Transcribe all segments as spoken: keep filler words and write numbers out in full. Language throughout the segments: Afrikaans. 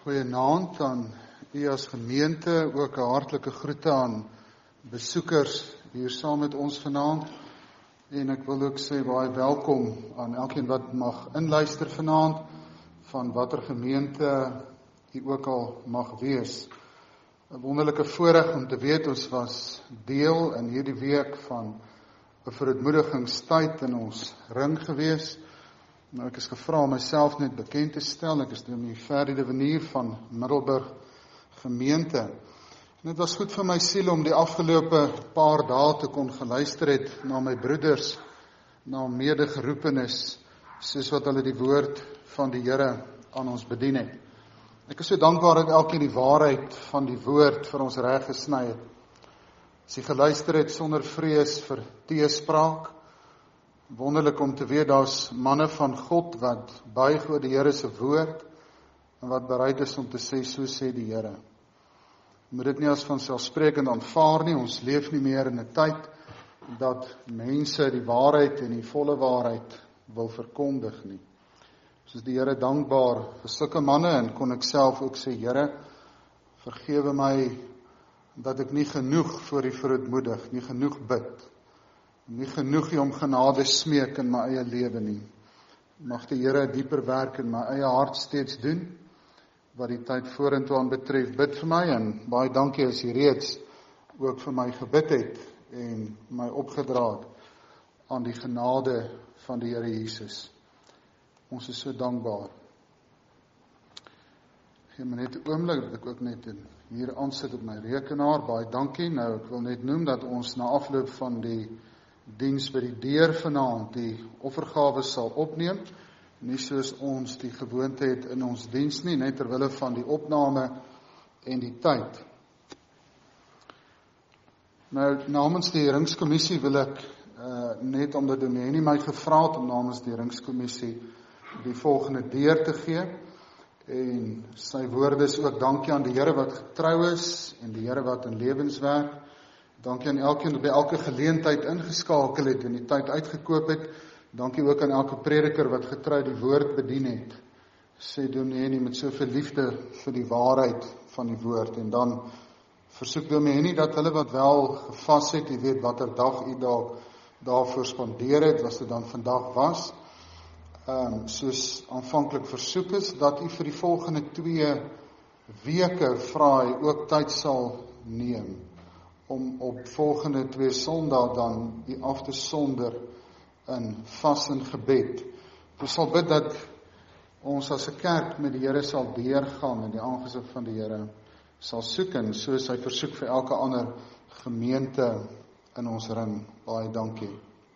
Goeienaand aan u as gemeente, ook 'n hartlike groete aan besoekers hier saam met ons vanaand. En ek wil ook sê baie welkom aan elkeen wat mag inluister vanaand, van watter gemeente u ook al mag wees. 'n Wonderlike voorreg om te weet ons was deel in hierdie week van 'n verootmoedigingstyd in ons ring gewees. Nou, ek is gevra om myself net bekend te stel. Ek is die Ferdi de Venier van Middelburg gemeente. En dit was goed vir my siel om die afgelope paar dae te kon geluister het na my broeders, na medegeroepenes, soos wat hulle die woord van die Here aan ons bedien het. Ek is so dankbaar dat elkeen die waarheid van die woord vir ons reg gesny het. As jy geluister het sonder vrees vir teespraak, wonderlik om te weet, daar's manne van God wat buig oor die Here se woord en wat bereid is om te sê, so sê die Here. Moet dit nie as vanselfsprekend aanvaar nie. Ons leef nie meer in 'n tyd dat mense die waarheid en die volle waarheid wil verkondig nie. Soos die Here dankbaar vir sulke manne, en kon ek self ook sê, Here, vergewe my dat ek nie genoeg voor U verootmoedig, nie genoeg bid, nie genoeg om genade smeek in my eie lewe nie. Mag die Here dieper werk in my eie hart steeds doen, wat die tyd vorentoe aan betref. Bid vir my, en baie dankie as jy reeds ook vir my gebid het, en my opgedra het aan die genade van die Here Jesus. Ons is so dankbaar. Gee my net 'n oomblik, dat ek ook net hier aansit op my rekenaar. Baie dankie. Nou, ek wil net noem dat ons na afloop van die diens by die deur vanaand die offergawe sal opneem, nie soos ons die gewoonte het in ons diens nie, net terwille van die opname en die tyd. Nou, namens die Ringskommissie wil ek, uh, net omdat Dominee my gevra het om namens die Ringskommissie die volgende deur te gee, en sy woorde is ook dankie aan die Here wat getrou is, en die Here wat in lewenswerk. Dankie aan elkeen wat by elke geleentheid ingeskakel het en die tyd uitgekoop het. Dankie ook aan elke prediker wat getrou die woord bedien het. Sê Dominee met soveel liefde vir die waarheid van die woord. En dan versoek Dominee dat hulle wat wel gevas het, jy weet watter dag u dalk daarvoor spandeer het, was dit dan vandag was, um, soos aanvanklik versoek is, dat u vir die volgende twee weke vra hy ook tyd sal neem, om op volgende twee Sondae dan die af te sonder in vas en gebed. Ons sal bid dat ons as 'n kerk met die Here sal deurgaan en die aangesig van die Here sal soek, en soos hy versoek vir elke ander gemeente in ons ring. Baie dankie.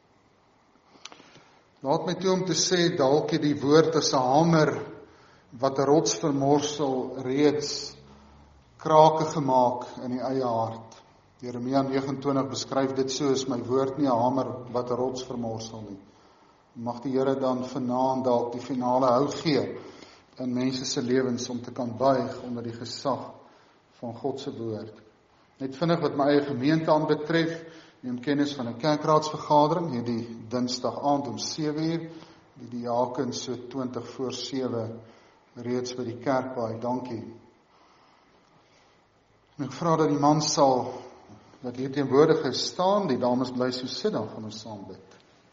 Laat my toe om te sê, dalk het die woord as 'n hamer wat 'n rots vermorsel reeds krake gemaak in die eie hart. Jeremia nege en twintig beskryf dit so, is my woord nie 'n hamer wat 'n rots vermorsel nie. Mag die Here dan vanaand dalk die finale hou gee in mense se lewens om te kan buig onder die gesag van God se woord. Net vinnig wat my eie gemeente aanbetref, neem kennis van 'n kerkraadsvergadering hierdie Dinsdag aand om sewe uur, die diakens so twintig voor sewe reeds by die kerk. Baie dankie. En ek vra dat die man sal wat hier teenwoordig is staan, die dames bly so sit, dan gaan ons saam bid.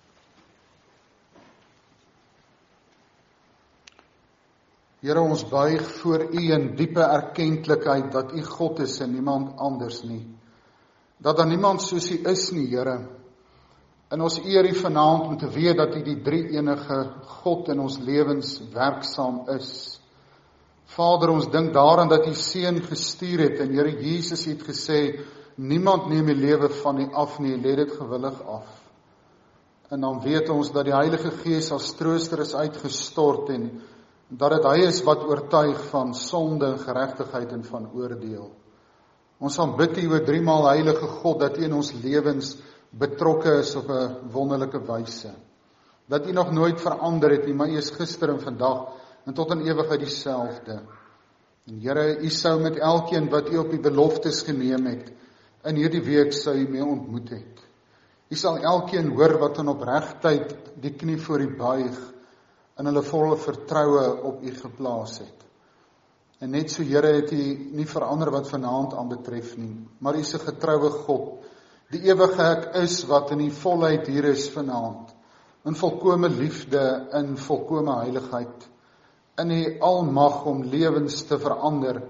Here, ons buig voor U in diepe erkenklikheid dat U God is en niemand anders nie. Dat daar niemand soos U is nie, Here. En ons eer U vanaand om te weet dat U die drie enige God in ons lewens werksaam is. Vader, ons dink daaraan dat U Seun gestuur het, en Here Jesus het gesê, niemand neem die lewe van U af nie, lê dit gewillig af. En dan weet ons dat die Heilige Gees as trooster is uitgestort, en dat dit hy is wat oortuig van sonde en geregtigheid en van oordeel. Ons aanbid U, o driemaal heilige God, dat U in ons lewens betrokke is op 'n wonderlike wyse. Dat U nog nooit verander het nie, maar U is gister en vandag en tot in ewigheid dieselfde. En Here, U sou met elkeen wat U op die beloftes geneem het, in hierdie week sou U mee ontmoet het. U sal elkeen hoor wat in opregtheid die knie voor U buig en hulle volle vertroue op U geplaas het. En net so Here het U nie verander wat vanaand aanbetref nie, maar U is 'n getroue God, die ewige Ek is wat in die volheid hier is vanaand, in volkome liefde, in volkome heiligheid, in die almag om lewens te verander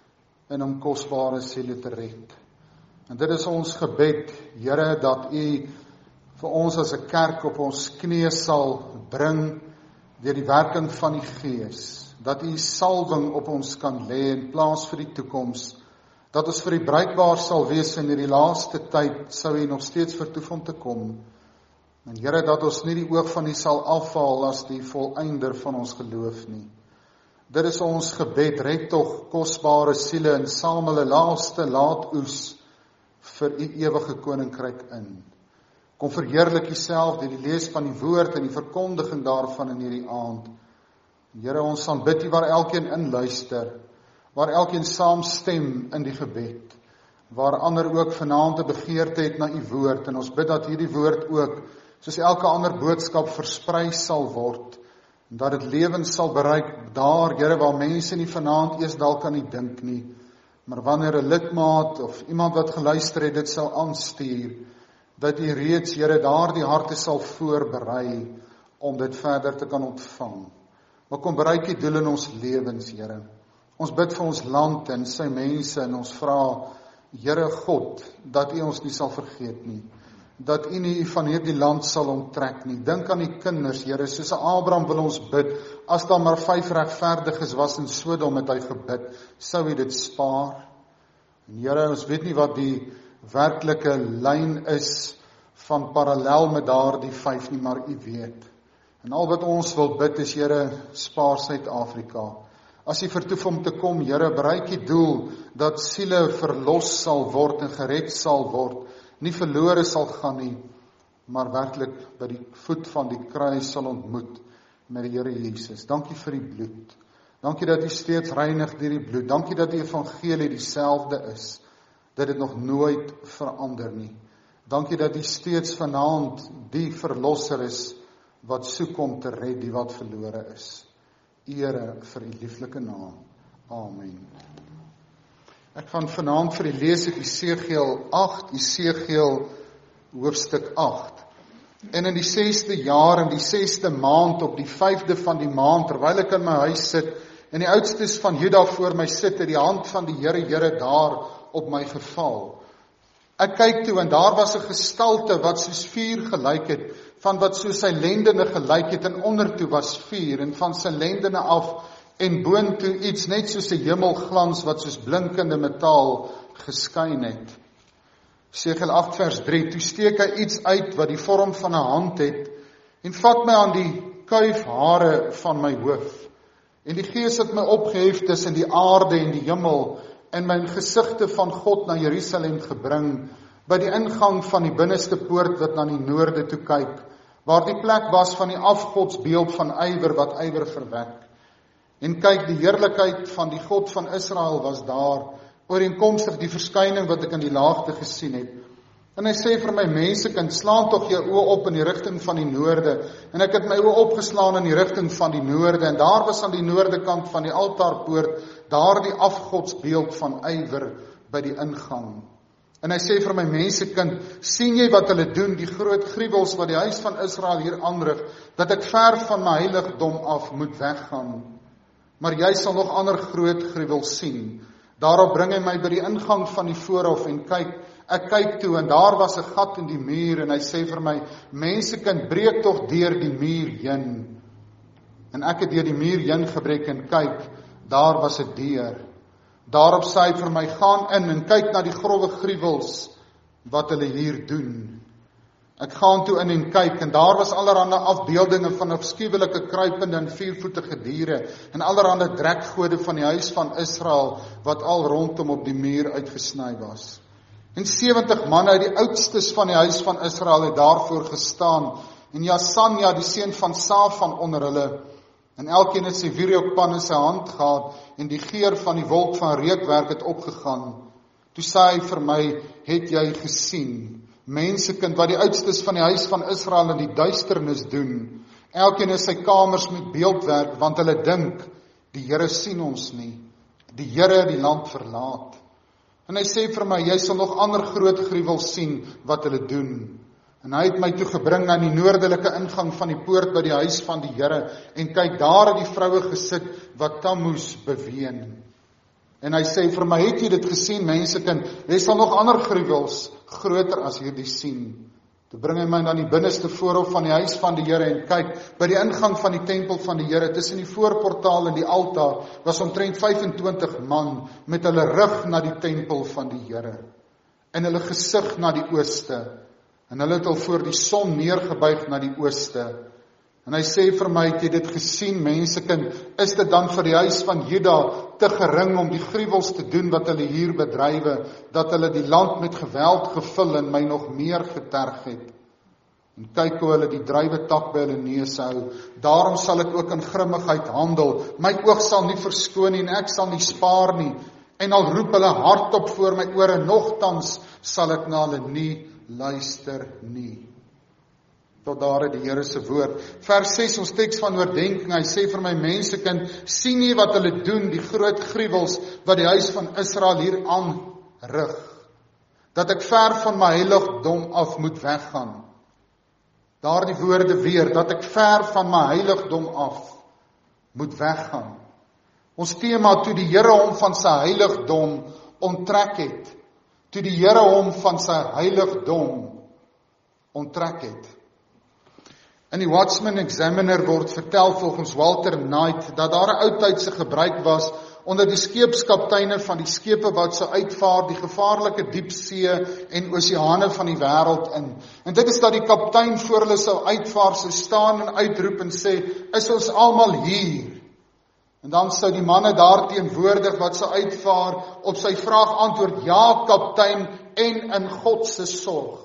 en om kosbare siele te red. En dit is ons gebed, Here, dat U vir ons as 'n kerk op ons knieë sal bring deur die werking van die Gees, dat U salwing op ons kan lê in plaas vir die toekoms, dat ons vir U bruikbaar sal wees in hierdie laaste tyd, sou U nog steeds vertoef om te kom. En Here, dat ons nie die oog van U sal afhaal as die volëinder van ons geloof nie. Dit is ons gebed, red tog kosbare siele en saam hulle laaste laat oes vir U ewige koninkryk in. Kom verheerlik U self deur die lees van die woord en die verkondiging daarvan in hierdie aand. Here, ons aanbid U waar elkeen inluister, waar elkeen saamstem in die gebed, waar ander ook vanaand 'n begeerte het na U woord, en ons bid dat hierdie woord ook, soos elke ander boodskap, versprei sal word, en dat dit lewens sal bereik daar, Here, waar mense nie vanaand eers dalk aan U dink nie, maar wanneer 'n lidmaat of iemand wat geluister het, dit sal aanstuur, dat U reeds, Here, daar die harte sal voorberei, om dit verder te kan ontvang. Maar kom bereik U doel in ons lewens, Here. Ons bid vir ons land en sy mense, en ons vra, Here God, dat U ons nie sal vergeet nie, dat U nie van hierdie land sal onttrek nie. Dink aan die kinders, Here, soos Abraham wil ons bid, as daar maar vyf regverdiges was in Sodom het hy gebid, sou U dit spaar. En Here, ons weet nie wat die werklike lyn is van parallel met daardie vyf nie, maar U weet. En al wat ons wil bid is, Here, spaar Suid-Afrika. As U vertoef om te kom, Here, bereik U doel, dat siele verlos sal word en gered sal word, nie verlore sal gaan nie, maar werklik by die voet van die kruis sal ontmoet met die Here Jesus. Dankie vir die bloed. Dankie dat U steeds reinig deur die bloed. Dankie dat die evangelie dieselfde is, dat dit nog nooit verander nie. Dankie dat U steeds vanaand die verlosser is, wat soek om te red die wat verlore is. Ere vir U lieflike naam. Amen. Ek gaan vanaand vir U lees uit Esegiel agt, Esegiel hoofstuk agt. En in die sesde jaar, in die sesde maand, op die vyfde van die maand, terwyl ek in my huis sit, en die oudstes van Juda voor my sit, het die hand van die Here, Here daar op my geval. Ek kyk toe, en daar was 'n gestalte wat soos vuur gelyk het, van wat soos sy lendene gelyk het, en ondertoe was vuur, en van sy lendene af, en boontoe iets net soos 'n hemelglans, wat soos blinkende metaal geskyn het. Esegiel agt vers drie, toe steek hy iets uit, wat die vorm van 'n hand het, en vat my aan die kuifhare van my hoof. En die Gees het my opgehef tussen die aarde en die hemel, en my gesigte van God na Jerusalem gebring, by die ingang van die binneste poort wat na die noorde toe kyk, waar die plek was van die afgodsbeeld van ywer wat ywer verwek. En kyk, die heerlikheid van die God van Israel was daar, ooreenkomstig die verskyning wat ek in die laagte gesien het. En hy sê vir my, mensekind, slaan tog jou oë op in die rigting van die noorde. En ek het my oë opgeslaan in die rigting van die noorde, en daar was aan die noorde kant van die altaarpoort, daar die afgodsbeeld van ywer by die ingang. En hy sê vir my, mensekind, sien jy wat hulle doen, die groot gruwels wat die huis van Israel hier aanrig, dat ek ver van my heiligdom af moet weggaan. Maar jy sal nog ander groot gruwels sien. Daarop bring hy my by die ingang van die voorhof, en kyk, ek kyk toe, en daar was 'n gat in die muur, en hy sê vir my, mensekind, breek tog deur die muur heen. En ek het deur die muur heen gebreek, en kyk, daar was 'n deur. Daarop sê hy vir my, gaan in en kyk na die grove gruwels wat hulle hier doen. Ek gaan toe in en kyk, en daar was allerhande afbeeldinge van afskuwelike kruipende en viervoetige diere, en allerhande drekgode van die huis van Israel, wat al rondom op die muur uitgesny was. En sewentig manne uit die oudstes van die huis van Israel het daarvoor gestaan, en Jasanja, die seun van Safan, onder hulle, en elkeen het sy wierookpan in sy hand gehad, en die geur van die wolk van reukwerk het opgegaan. Toe sê hy vir my, het jy gesien, mensekind, wat die oudstes van die huis van Israel in die duisternis doen, elkeen in sy kamers met beeldwerk, want hulle dink, die Here sien ons nie. die Here die land verlaat. En hy sê vir my, jy sal nog ander groot gruwels sien wat hulle doen. En hy het my toe gebring na die noordelike ingang van die poort by die huis van die Here, en kyk, daar het die vroue gesit wat Tammuz beween. En hy sê vir my, het jy dit gesien, mensekind? Jy sal nog ander gruwels groter as hierdie sien. Toe bring hy my dan die binneste voorhof van die huis van die Here, en kyk, by die ingang van die tempel van die Here, tussen die voorportaal en die altaar, was omtrent vyfentwintig man, met hulle rug na die tempel van die Here, en hulle gesig na die ooste, en hulle het al voor die son neergebuig na die ooste. En hy sê vir my, het jy dit gesien, mensekind, is dit dan vir die huis van Juda te gering om die gruwels te doen wat hulle hier bedrywe, dat hulle die land met geweld gevul en my nog meer geterg het. En kyk hoe hulle die druiwe tak by hulle neus hou. Daarom sal ek ook in grimmigheid handel. My oog sal nie verskoon nie en ek sal nie spaar nie. En al roep hulle hardop voor my ore, nogtans sal ek na hulle nie luister nie. Tot daar het die Here se woord. Vers ses, ons teks van oordenking, hy sê vir my, mensekind, sien nie wat hulle doen, die groot gruwels wat die huis van Israel hier aanrig, dat ek ver van my heiligdom af moet weggaan. Daar die woorde weer, dat ek ver van my heiligdom af moet weggaan. Ons tema, toe die Here hom van sy heiligdom onttrek het, toe die Here hom van sy heiligdom onttrek het. In die Watchman Examiner word vertel volgens Walter Knight dat daar 'n oudtydse gebruik was onder die skeepskapteine van die skepe wat sou uitvaar die gevaarlike diepsee en oseane van die wêreld in. En dit is dat die kaptein voor hulle sou uitvaar sou staan en uitroep en sê, is ons almal hier? En dan sou die manne daar teenwoordig wat sou uitvaar op sy vraag antwoord, ja kaptein, en in God se sorg.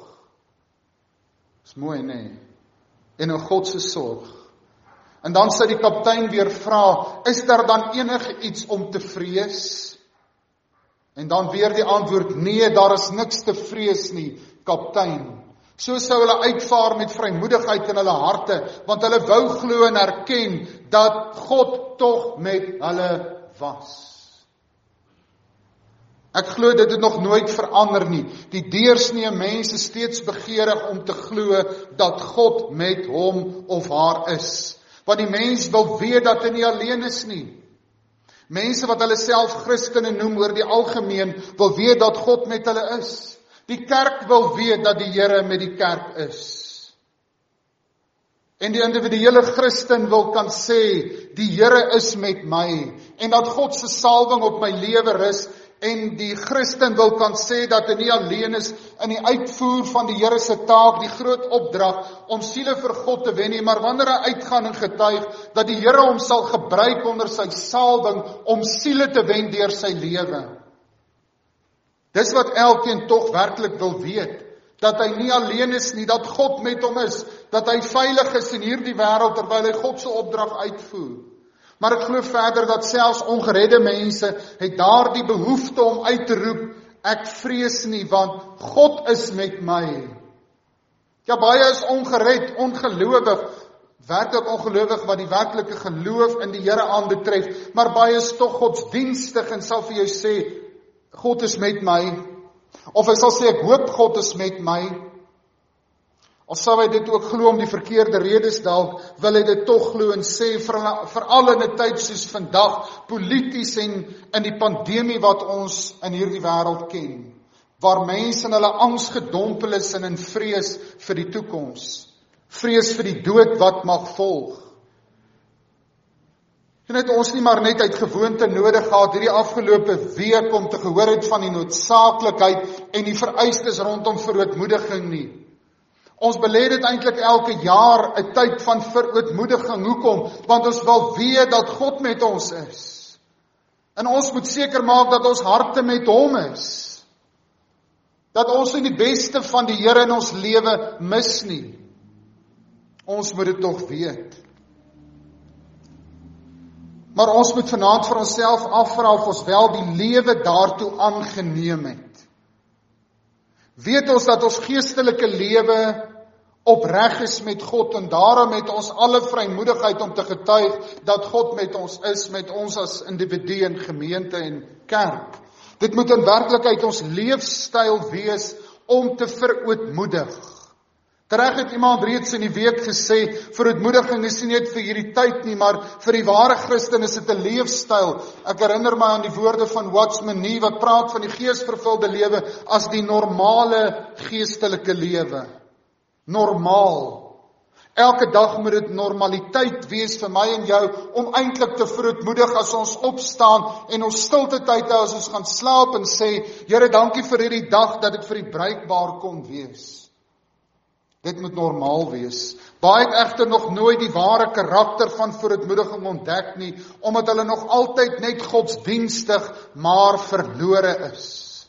Dis mooi, nee. En in God se sorg. En dan sê die kaptein weer vra, is daar dan enige iets om te vrees? En dan weer die antwoord, nee, daar is niks te vrees nie, kaptein. So sou hulle uitvaar met vrymoedigheid in hulle harte, want hulle wou glo en erken dat God tog met hulle was. Ek glo dit het nog nooit verander nie. Die deursnee mense steeds begeerig om te glo dat God met hom of haar is. Want die mens wil weet dat hy nie alleen is nie. Mense wat hulle self Christene noem oor die algemeen, wil weet dat God met hulle is. Die kerk wil weet dat die Here met die kerk is. En die individuele Christen wil kan sê, die Here is met my, en dat God se salwing op my lewe rus. En die Christen wil kan sê dat hy nie alleen is in die uitvoer van die Here se taak, die groot opdrag om siele vir God te wen nie, maar wanneer hy uitgaan en getuig dat die Here hom sal gebruik onder sy salwing om siele te wen deur sy lewe. Dis wat elkeen tog werklik wil weet, dat hy nie alleen is nie, dat God met hom is, dat hy veilig is in hierdie wêreld terwyl hy God se opdrag uitvoer. Maar ek glo verder dat selfs ongeredde mense het daardie behoefte om uit te roep, ek vrees nie, want God is met my. Ja, baie is ongered, ongelowig, werklik ongelowig wat die werklike geloof in die Here aanbetref, maar baie is tog godsdienstig en sal vir jou sê, God is met my, of hy sal sê, ek hoop God is met my, of sal hy dit ook glo om die verkeerde redes dalk, wil hy dit tog glo en sê, veral in 'n tyd soos vandag, polities en in die pandemie wat ons in hierdie wêreld ken, waar mense in hulle angs gedompel is en in vrees vir die toekoms, vrees vir die dood wat mag volg. En het ons nie maar net uit gewoonte nodig gehad hierdie afgelope week om te gehoor het van die noodsaaklikheid en die vereistes rondom verootmoediging nie. Ons belê dit eintlik elke jaar 'n tyd van verootmoediging. Hoekom? Want ons wil weet dat God met ons is. En ons moet seker maak dat ons harte met hom is. Dat ons nie die beste van die Here in ons lewe mis nie. Ons moet dit tog weet. Maar ons moet vanaand vir onsself afvra of ons wel die lewe daartoe aangeneem het. Weet ons dat ons geestelike lewe opreg is met God, en daarom het ons alle vrymoedigheid om te getuig dat God met ons is, met ons as individu en gemeente en kerk. Dit moet in werklikheid ons leefstyl wees om te verootmoedig. Tereg het iemand reeds in die week gesê, verootmoediging is nie net vir hierdie tyd nie, maar vir die ware Christen is dit 'n leefstyl. Ek herinner my aan die woorde van Watchman Nee, wat praat van die geesvervulde lewe as die normale geestelike lewe. Normaal. Elke dag moet dit normaliteit wees vir my en jou, om eintlik te verootmoedig as ons opstaan en ons stilte tyd hou as ons gaan slaap en sê, Here, dankie vir hierdie dag dat dit vir U bruikbaar kon wees. Dit moet normaal wees. Baie het egter nog nooit die ware karakter van verootmoediging ontdek nie, omdat hulle nog altyd net godsdienstig, maar verlore is.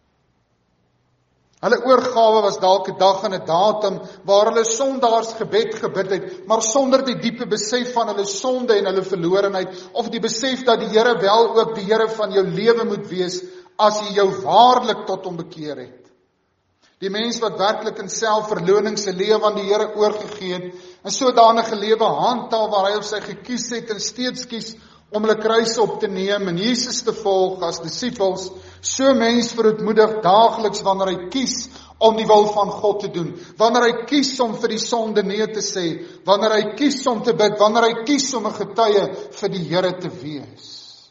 Hulle oorgawe was dalk 'n dag en 'n datum waar hulle sondaars gebed gebid het, maar sonder die diepe besef van hulle sonde en hulle verlorenheid, of die besef dat die Here wel ook die Here van jou lewe moet wees, as jy jou waarlik tot hom bekeer het. Die mens wat werklik in selfverloning se lewe aan die Here oorgegee het, en sodanige lewe handhaaf waar hy op sy gekies het en steeds kies om hulle kruis op te neem en Jesus te volg as disippels, so mens verootmoedig daagliks wanneer hy kies om die wil van God te doen, wanneer hy kies om vir die sonde nee te sê, wanneer hy kies om te bid, wanneer hy kies om 'n getuie vir die Here te wees.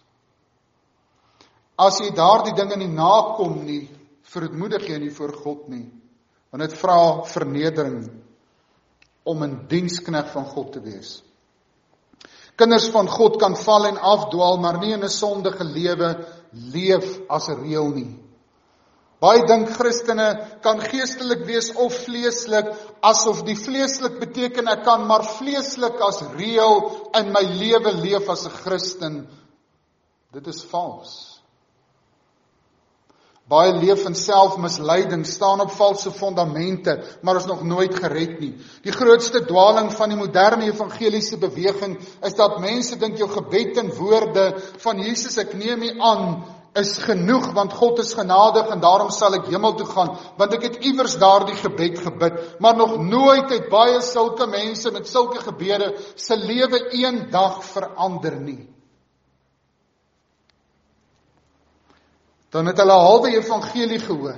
As jy daardie dinge nie nakom nie, verootmoedig jy nie voor God nie, want dit vra vernedering om 'n diensknegt van God te wees. Kinders van God kan val en afdwaal, maar nie in 'n sondige lewe leef as 'n reël nie. Baie dink Christene kan geestelik wees of vleeslik, asof die vleeslik beteken ek kan maar vleeslik as reël in my lewe leef as 'n Christen. Dit is vals. Baie leef in selfmisleiding, staan op valse fondamente, maar is nog nooit gered nie. Die grootste dwaling van die moderne evangeliese beweging is dat mense dink jou gebed en woorde van Jesus, ek neem U aan, is genoeg, want God is genadig en daarom sal ek hemel toe gaan, want ek het iewers daardie gebed gebid, maar nog nooit het baie sulke mense met sulke gebede se lewe een dag verander nie. Dan het hulle halwe evangelie gehoor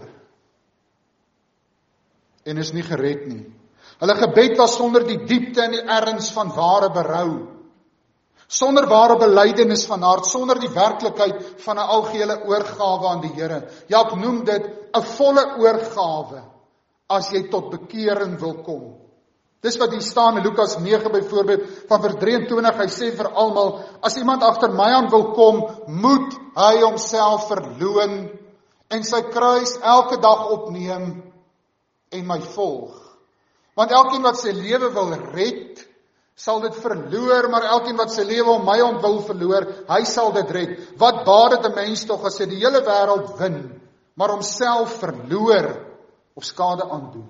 en is nie gered nie. Hulle gebed was sonder die diepte en die erns van ware berou, sonder ware belydenis van hart, sonder die werklikheid van 'n algehele oorgawe aan die Here. Ja, ek noem dit 'n volle oorgawe as jy tot bekering wil kom. Dis wat hier staan in Lukas nege byvoorbeeld van vers drieëntwintig, hy sê vir almal, as iemand agter my aan wil kom, moet hy homself verloon en sy kruis elke dag opneem en my volg. Want elkeen wat sy lewe wil red, sal dit verloor, maar elkeen wat sy lewe om my ont wil verloor, hy sal dit red. Wat baat dit 'n mens tog as hy die hele wêreld win, maar homself verloor of skade aandoen?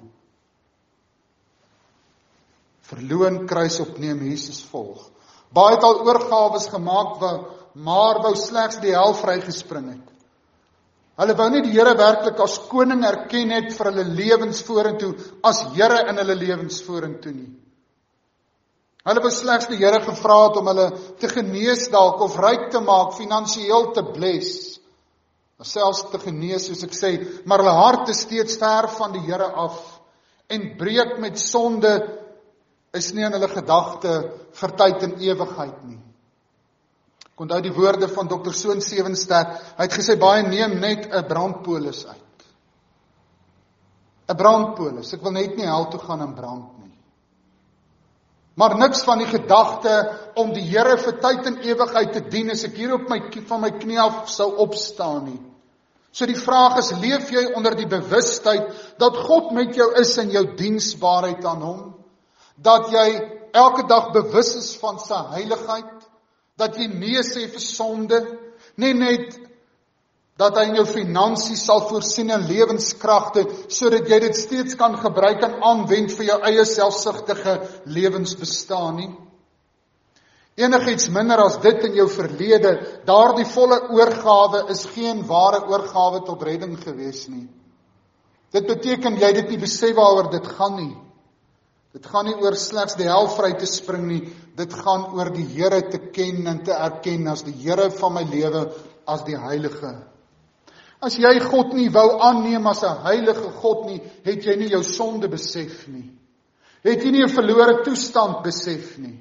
Verloon, kruis opneem, Jesus volg. Baie het al oorgawes gemaak, maar wou slegs die hel vrygespring het. Hulle wou nie die Here werklik as koning erken het vir hulle lewens vorentoe, as Here in hulle lewens vorentoe nie. Hulle wou slegs die Here gevra het om hulle te genees dalk, of ryk te maak, finansiëel te bless, selfs te genees, soos ek sê, maar hulle hart is steeds ver van die Here af, en breek met sonde, is nie in hulle gedagte vir tyd en ewigheid nie. Ek onthou die woorde van dokter Soon Sewenstad, hy het gesê, baie neem net 'n brandpolis uit. 'n Brandpolis, ek wil net nie hel toe gaan en brand nie. Maar niks van die gedagte om die Here vir tyd en ewigheid te dien, as ek hier op my, van my knie af sou opstaan nie. So die vraag is, leef jy onder die bewustheid dat God met jou is in jou diensbaarheid aan hom? Dat jy elke dag bewus is van sy heiligheid, dat jy nee sê vir sonde, nie net dat hy in jou finansies sal voorsien in lewenskragte, sodat jy dit steeds kan gebruik en aanwend vir jou eie selfsugtige lewensbestaan nie. Enigiets minder as dit in jou verlede, daardie volle oorgawe is geen ware oorgawe tot redding gewees nie. Dit beteken jy dit nie besef waaroor dit gaan nie. Dit gaan nie oor slegs die hel vry te spring nie, dit gaan oor die Here te ken en te erken as die Here van my lewe, as die Heilige. As jy God nie wou aanneem as 'n heilige God nie, het jy nie jou sonde besef nie. Het jy nie 'n verlore toestand besef nie.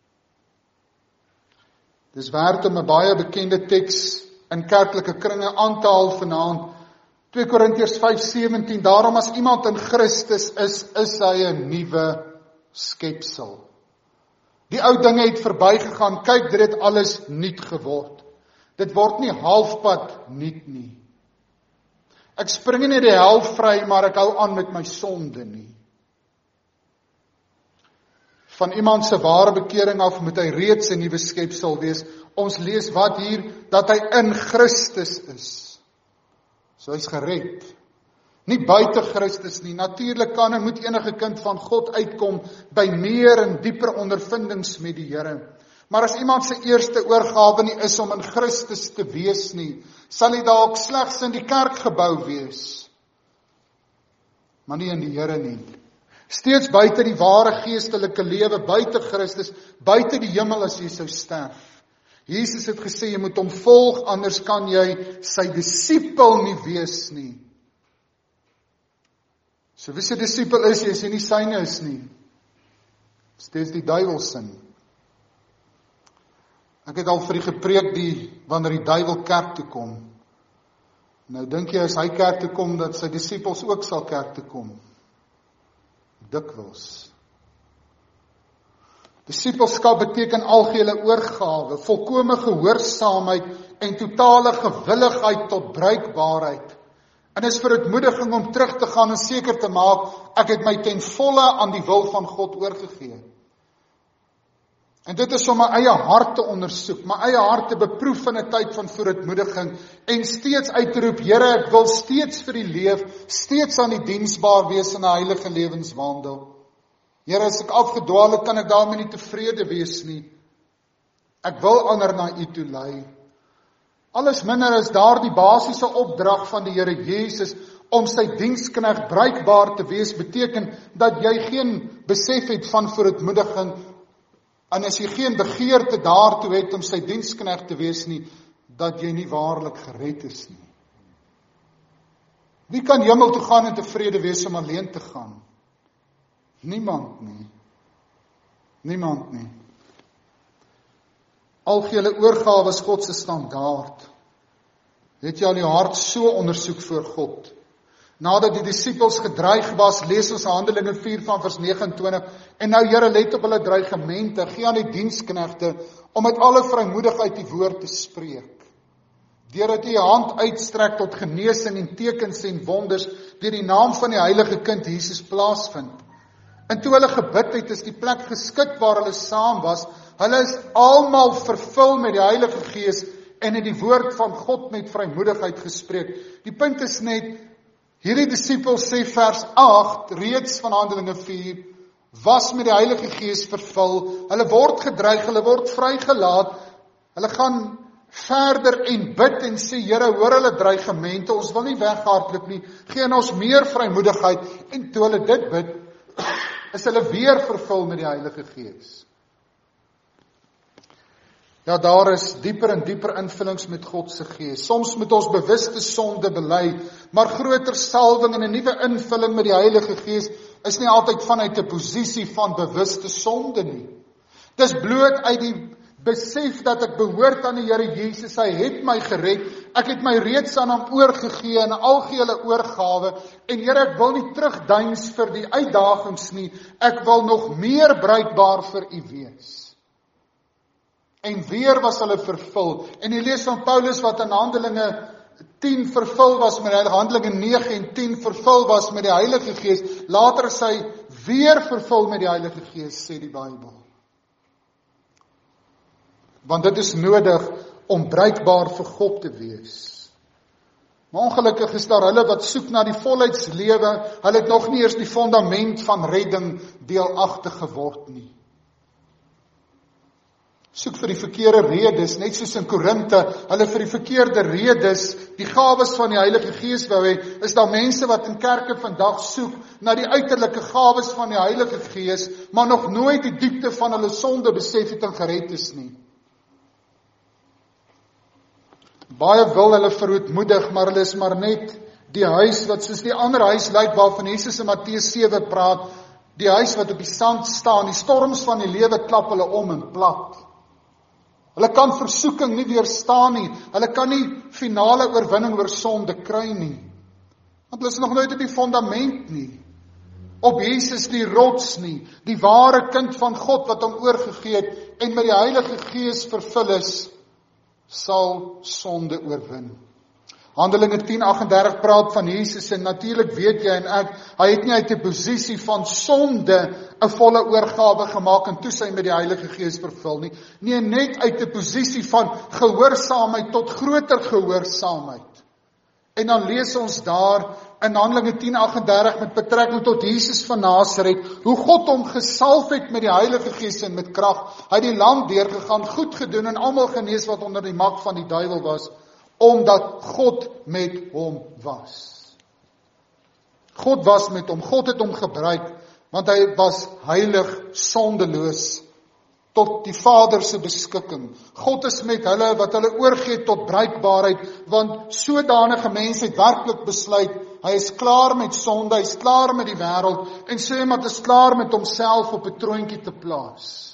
Dis werd om 'n baie bekende teks in kerklike kringe aan te haal vanaand. twee Korintiërs vyf sewentien, daarom as iemand in Christus is, is hy 'n nuwe skepsel. Die ou dinge het verbygegaan, kyk, dit het alles nuut geword. Dit word nie halfpad nuut nie. Ek spring nie die hel vry, maar ek hou aan met my sonde nie. Van iemand se ware bekering af moet hy reeds 'n nuwe skepsel wees. Ons lees wat hier, dat hy in Christus is. So hy's gered. Nie buite Christus nie. Natuurlik kan en moet enige kind van God uitkom by meer en dieper ondervindings met die Here. Maar as iemand se eerste oorgawe nie is om in Christus te wees nie, sal hy dalk slegs in die kerkgebou wees, maar nie in die Here nie. Steeds buite die ware geestelike lewe, buite Christus, buite die hemel as jy sou sterf. Jesus het gesê, jy moet hom volg, anders kan jy sy disipel nie wees nie. So wie sy disipel is, jy as jy nie syne is nie. Steeds die duiwelsin. Ek het al vir die gepreek die, wanneer die duiwel kerk toe kom. Nou dink jy as hy kerk toe kom, dat sy disipels ook sal kerk toe kom? Dikwels. Disipelskap beteken algehele oorgawe, volkome gehoorsaamheid en totale gewilligheid tot bruikbaarheid. En is verootmoediging om terug te gaan en seker te maak, ek het my ten volle aan die wil van God oorgegee. En dit is om my eie hart te ondersoek, my eie hart te beproef in 'n tyd van verootmoediging en steeds uit te roep, Here, ek wil steeds vir U leef, steeds aan U diensbaar wees in 'n heilige lewenswandel. Here, as ek afgedwaal het, kan ek daarmee nie tevrede wees nie. Ek wil ander na U toe lei. Alles minder is daar die basiese opdrag van die Here Jesus om sy diensknegt bruikbaar te wees, beteken dat jy geen besef het van verootmoediging. En as jy geen begeerte daartoe het om sy diensknegt te wees nie, dat jy nie waarlik gered is nie. Wie kan hemel toe gaan en tevrede wees om alleen te gaan? Niemand nie. Niemand nie. Algehele oorgawe is God se standaard. Het jy al jou hart so ondersoek voor God? Nadat die disipels gedreig was, lees ons Handelinge vier van vers negenentwintig, en nou Here, let op hulle dreigemente, gee aan die diensknegte, om met alle vrymoedigheid die woord te spreek. Deurdat jy hand uitstrek tot genesing en tekens en wonders, deur die naam van die heilige kind Jesus plaasvind. En toe hulle gebid het, is die plek geskik waar hulle saam was, hulle is almal vervul met die Heilige Gees, en het die woord van God met vrymoedigheid gespreek. Die punt is net, hierdie disipels sê vers agt, reeds van Handelinge vier, was met die Heilige Gees vervul, hulle word gedreig, hulle word vrygelaat, hulle gaan verder en bid en sê, Here, hoor hulle dreigemente, ons wil nie weghardloop nie, gee aan ons meer vrymoedigheid, en toe hulle dit bid, is hulle weer vervul met die Heilige Gees. Ja, daar is dieper en dieper invullings met God se Gees. Soms moet ons bewuste sonde bely, maar groter salwing en 'n nuwe invulling met die Heilige Gees is nie altyd vanuit 'n posisie van bewuste sonde nie. Dis bloot uit die besef dat ek behoort aan die Here Jesus, hy het my gered, ek het my reeds aan hom oorgegee in 'n algehele oorgawe, en Here, ek wil nie terugdeins vir die uitdagings nie, ek wil nog meer bruikbaar vir U wees. En weer was hulle vervul, en jy lees van Paulus wat in Handelinge tien vervul was met die Handelinge nege en tien vervul was met die Heilige Gees, later is hy weer vervul met die Heilige Gees, sê die Bybel. Want dit is nodig om bruikbaar vir God te wees. Maar ongelukkig is daar hulle wat soek na die volheidslewe, hulle het nog nie eers die fundament van redding deelagtig geword nie. soek vir die verkeerde redes, net soos in Korinte, hulle vir die verkeerde redes, die gawes van die Heilige Gees wou hê, is daar mense wat in kerke vandag soek na die uiterlike gawes van die Heilige Gees, maar nog nooit die diepte van hulle sonde besef het en gered is nie. Baie wil hulle verootmoedig, maar hulle is maar net die huis wat soos die ander huis lyk, waarvan Jesus in Matteus sewe praat, die huis wat op die sand staan, die storms van die lewe klap hulle om en plat. Hulle kan versoeking nie weerstaan nie, hulle kan nie finale oorwinning oor sonde kry nie, want hulle is nog nooit op die fundament nie, op Jesus die rots nie, die ware kind van God wat hom oorgegee het, en met die Heilige Gees vervul is, sal sonde oorwin. Handelinge tien agt en dertig praat van Jesus, en natuurlik weet jy en ek, hy het nie uit 'n posisie van sonde 'n volle oorgawe gemaak en toe sy met die Heilige Gees vervul nie. Nee, net uit 'n posisie van gehoorsaamheid tot groter gehoorsaamheid. En dan lees ons daar in Handelinge tien agt en dertig met betrekking tot Jesus van Nasaret, hoe God hom gesalf het met die Heilige Gees en met krag. Hy het die land deurgegaan, goed gedoen en almal genees wat onder die mag van die duiwel was, omdat God met hom was. God was met hom, God het hom gebruik, want hy was heilig, sondeloos, tot die Vader se beskikking. God is met hulle wat hulle oorgee tot bruikbaarheid, want sodanige mense het werklik besluit, hy is klaar met sonde, hy is klaar met die wêreld, en sê hom dat hy is klaar met homself op 'n troontjie te plaas.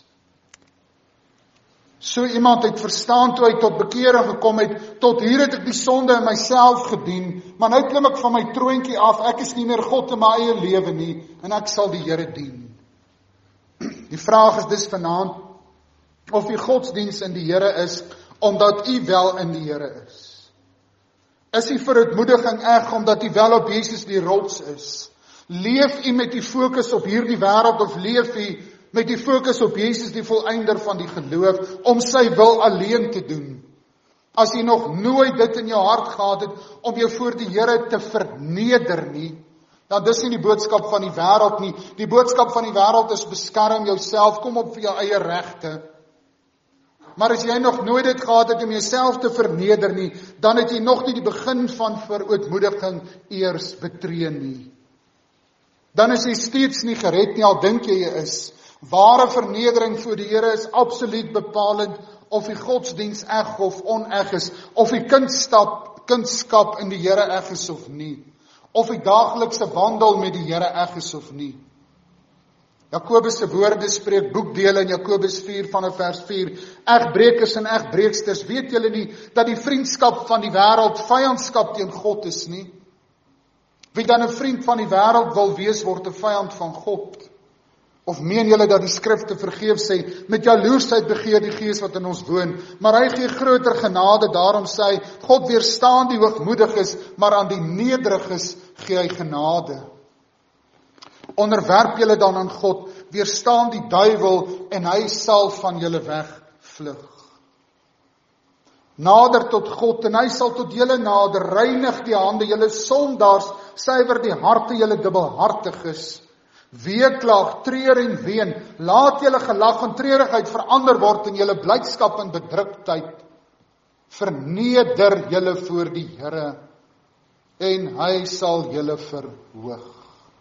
So iemand het verstaan toe hy tot bekering gekom het, tot hier het ek die sonde in myself gedien, maar nou klim ek van my troontjie af, ek is nie meer God in my eie lewe nie, en ek sal die Here dien. Die vraag is dus vanaand, of die godsdiens in die Here is, omdat u wel in die Here is. Is die verootmoediging eg, omdat u wel op Jesus die rots is? Leef u met die fokus op hierdie wêreld, of leef u met die fokus op Jesus, die volëinder van die geloof, om sy wil alleen te doen? As jy nog nooit dit in jou hart gehad het, om jou voor die Here te verneder nie, dan dis nie die boodskap van die wêreld nie. Die boodskap van die wêreld is beskerm jouself, kom op vir jou eie regte. Maar as jy nog nooit dit gehad het om jouself te verneder nie, dan het jy nog nie die begin van verootmoediging eers betree nie. Dan is jy steeds nie gered nie, al dink jy jy is. Ware vernedering voor die Here is absoluut bepalend of die godsdiens eg of oneg is, of die kindskap, kindskap in die Here eg is of nie, of die daaglikse wandel met die Here eg is of nie. Jakobus se woorde spreek boekdele in Jakobus vier vanaf vers vier, egbrekers en egbreeksters, weet julle nie dat die vriendskap van die wêreld vyandskap teen God is nie? Wie dan 'n vriend van die wêreld wil wees, word 'n vyand van God. Of meen julle dat die skrifte vergeef sê, met jaloersheid begeer die Gees wat in ons woon, maar hy gee groter genade, daarom sê hy, God weerstaan die hoogmoediges, maar aan die nederiges gee hy genade. Onderwerp julle dan aan God, weerstaan die duiwel, en hy sal van julle wegvlug. Nader tot God, en hy sal tot julle nader, reinig die hande, julle sondaars, suiwer die harte, julle dubbelhartiges. Weeklag, treur en ween, laat julle gelag en treurigheid verander word in julle blydskap en bedruktheid. Verneder julle voor die Here, en hy sal julle verhoog.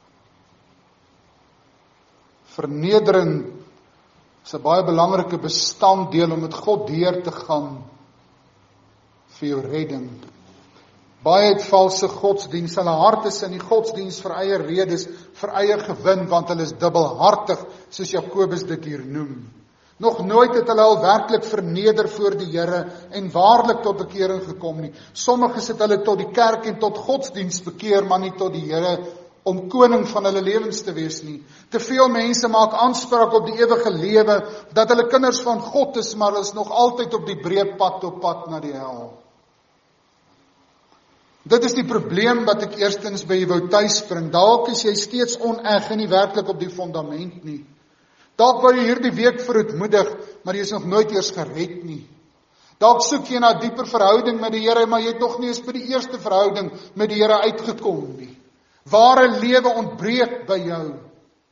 Vernedering is 'n baie belangrike bestanddeel om met God deur te gaan vir jou redding. Baie het valse godsdiens, hulle hart is in die godsdiens vir eie redes, vir eie gewin, want hulle is dubbelhartig, soos Jakobus dit hier noem. Nog nooit het hulle al werklik verneder voor die Here en waarlik tot bekering gekom nie. Sommiges het hulle tot die kerk en tot godsdiens bekeer, maar nie tot die Here om koning van hulle lewens te wees nie. Te veel mense maak aanspraak op die ewige lewe, dat hulle kinders van God is, maar hulle is nog altyd op die breë pad op pad na die hel. Dit is die probleem wat ek eerstens by jou wou tuisbring. Dalk is jy steeds oneg en nie werklik op die fundament nie. Dalk wou jy hierdie week verootmoedig, maar jy is nog nooit eers gered nie. Dalk soek jy na 'n dieper verhouding met die Here, maar jy het nog nie eens by die eerste verhouding met die Here uitgekom nie. Ware lewe ontbreek by jou.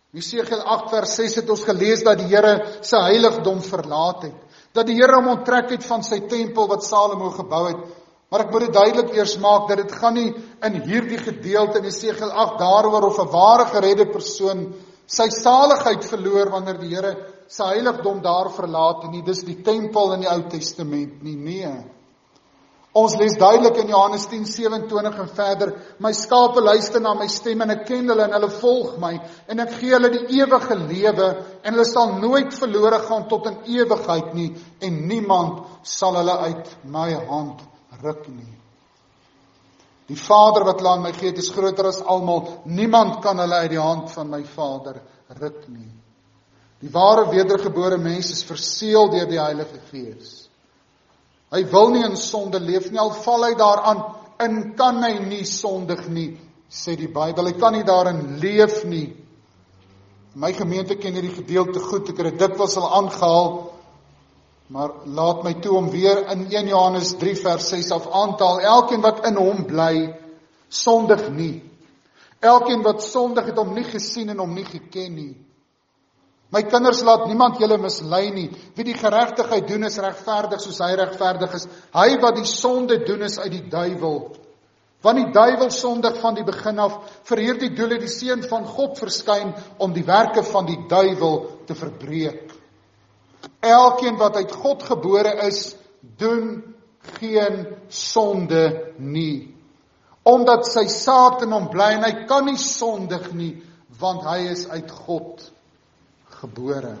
Jesegiel agt vers ses het ons gelees dat die Here sy heiligdom verlaat het. Dat die Here hom onttrek het van sy tempel wat Salomo gebou het. Maar ek moet dit duidelik eers maak dat dit gaan nie in hierdie gedeelte in Jesegiel agt daaroor of 'n ware geredde persoon sy saligheid verloor wanneer die Here sy heiligdom daar verlaat en nie. Dis die tempel in die Ou Testament nie, nee. Ons lees duidelik in Johannes tien sewenentwintig en verder, my skape luister na my stem en ek ken hulle en hulle volg my en ek gee hulle die ewige lewe en hulle sal nooit verlore gaan tot in ewigheid nie en niemand sal hulle uit my hand ruk nie. Die Vader wat hulle aan my gee, is groter as almal. Niemand kan hulle uit die hand van my Vader ruk nie. Die ware wedergebore mens is verseël deur die Heilige Gees. Hy wil nie in sonde leef nie, al val hy daaraan, in kan hy nie sondig nie, sê die Bybel. Hy kan nie daarin leef nie. My gemeente ken hierdie gedeelte goed, ek het dit dikwels al aangehaal, maar laat my toe om weer in een Johannes drie vers ses af aantal, elkeen wat in hom bly, sondig nie. Elkeen wat sondig het hom nie gesien en hom nie geken nie. My kinders, laat niemand julle mislei nie. Wie die geregtigheid doen is regverdig soos hy regverdig is. Hy wat die sonde doen is uit die duiwel. Want die duiwel sondig van die begin af. Vir hierdie doel het die Seun van God verskyn om die werke van die duiwel te verbreek. Elkeen wat uit God gebore is, doen geen sonde nie. Omdat sy saad in hom bly en hy kan nie sondig nie, want hy is uit God gebore.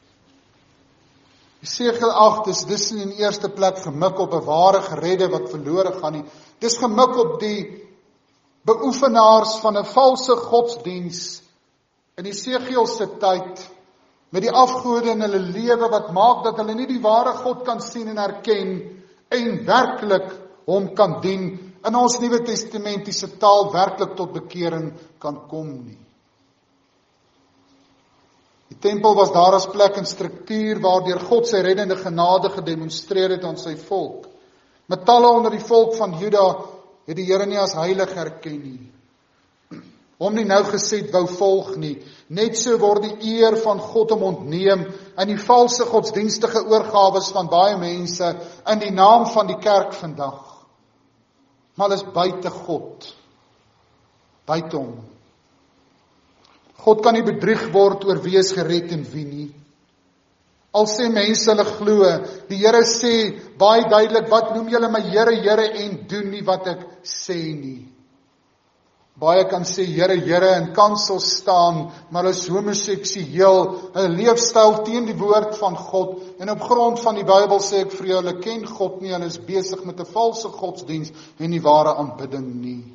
Jesegiel agt is dis in die eerste plek gemik op 'n ware geredde wat verlore gaan nie. Dis gemik op die beoefenaars van 'n valse godsdiens in Jesegiel se tyd, met die afgode in hulle lewe wat maak dat hulle nie die ware God kan sien en erken en werklik hom kan dien, in ons Nuwe Testamentiese taal werklik tot bekering kan kom nie. Die tempel was daar as plek en struktuur waardeur God sy reddende genade gedemonstreer het aan sy volk. Met talle onder die volk van Juda het die Here nie as heilig erken nie. Hom nie nou gesed wou volg nie. Net so word die eer van God hom ontneem in die valse godsdienstige oorgawes van baie mense in die naam van die kerk vandag. Maar hulle is buite God. Buite hom. God kan nie bedrieg word oor wie is gered en wie nie. Al sê mense hulle glo, die Here sê baie duidelik, wat noem julle my Here, Here en doen nie wat ek sê nie. Baie kan sê Here, Here en kansel staan, maar hulle is homoseksueel, hulle leefstyl teen die woord van God, en op grond van die Bybel sê ek vir jou, hulle ken God nie, hulle is besig met 'n valse godsdiens en nie ware aanbidding nie.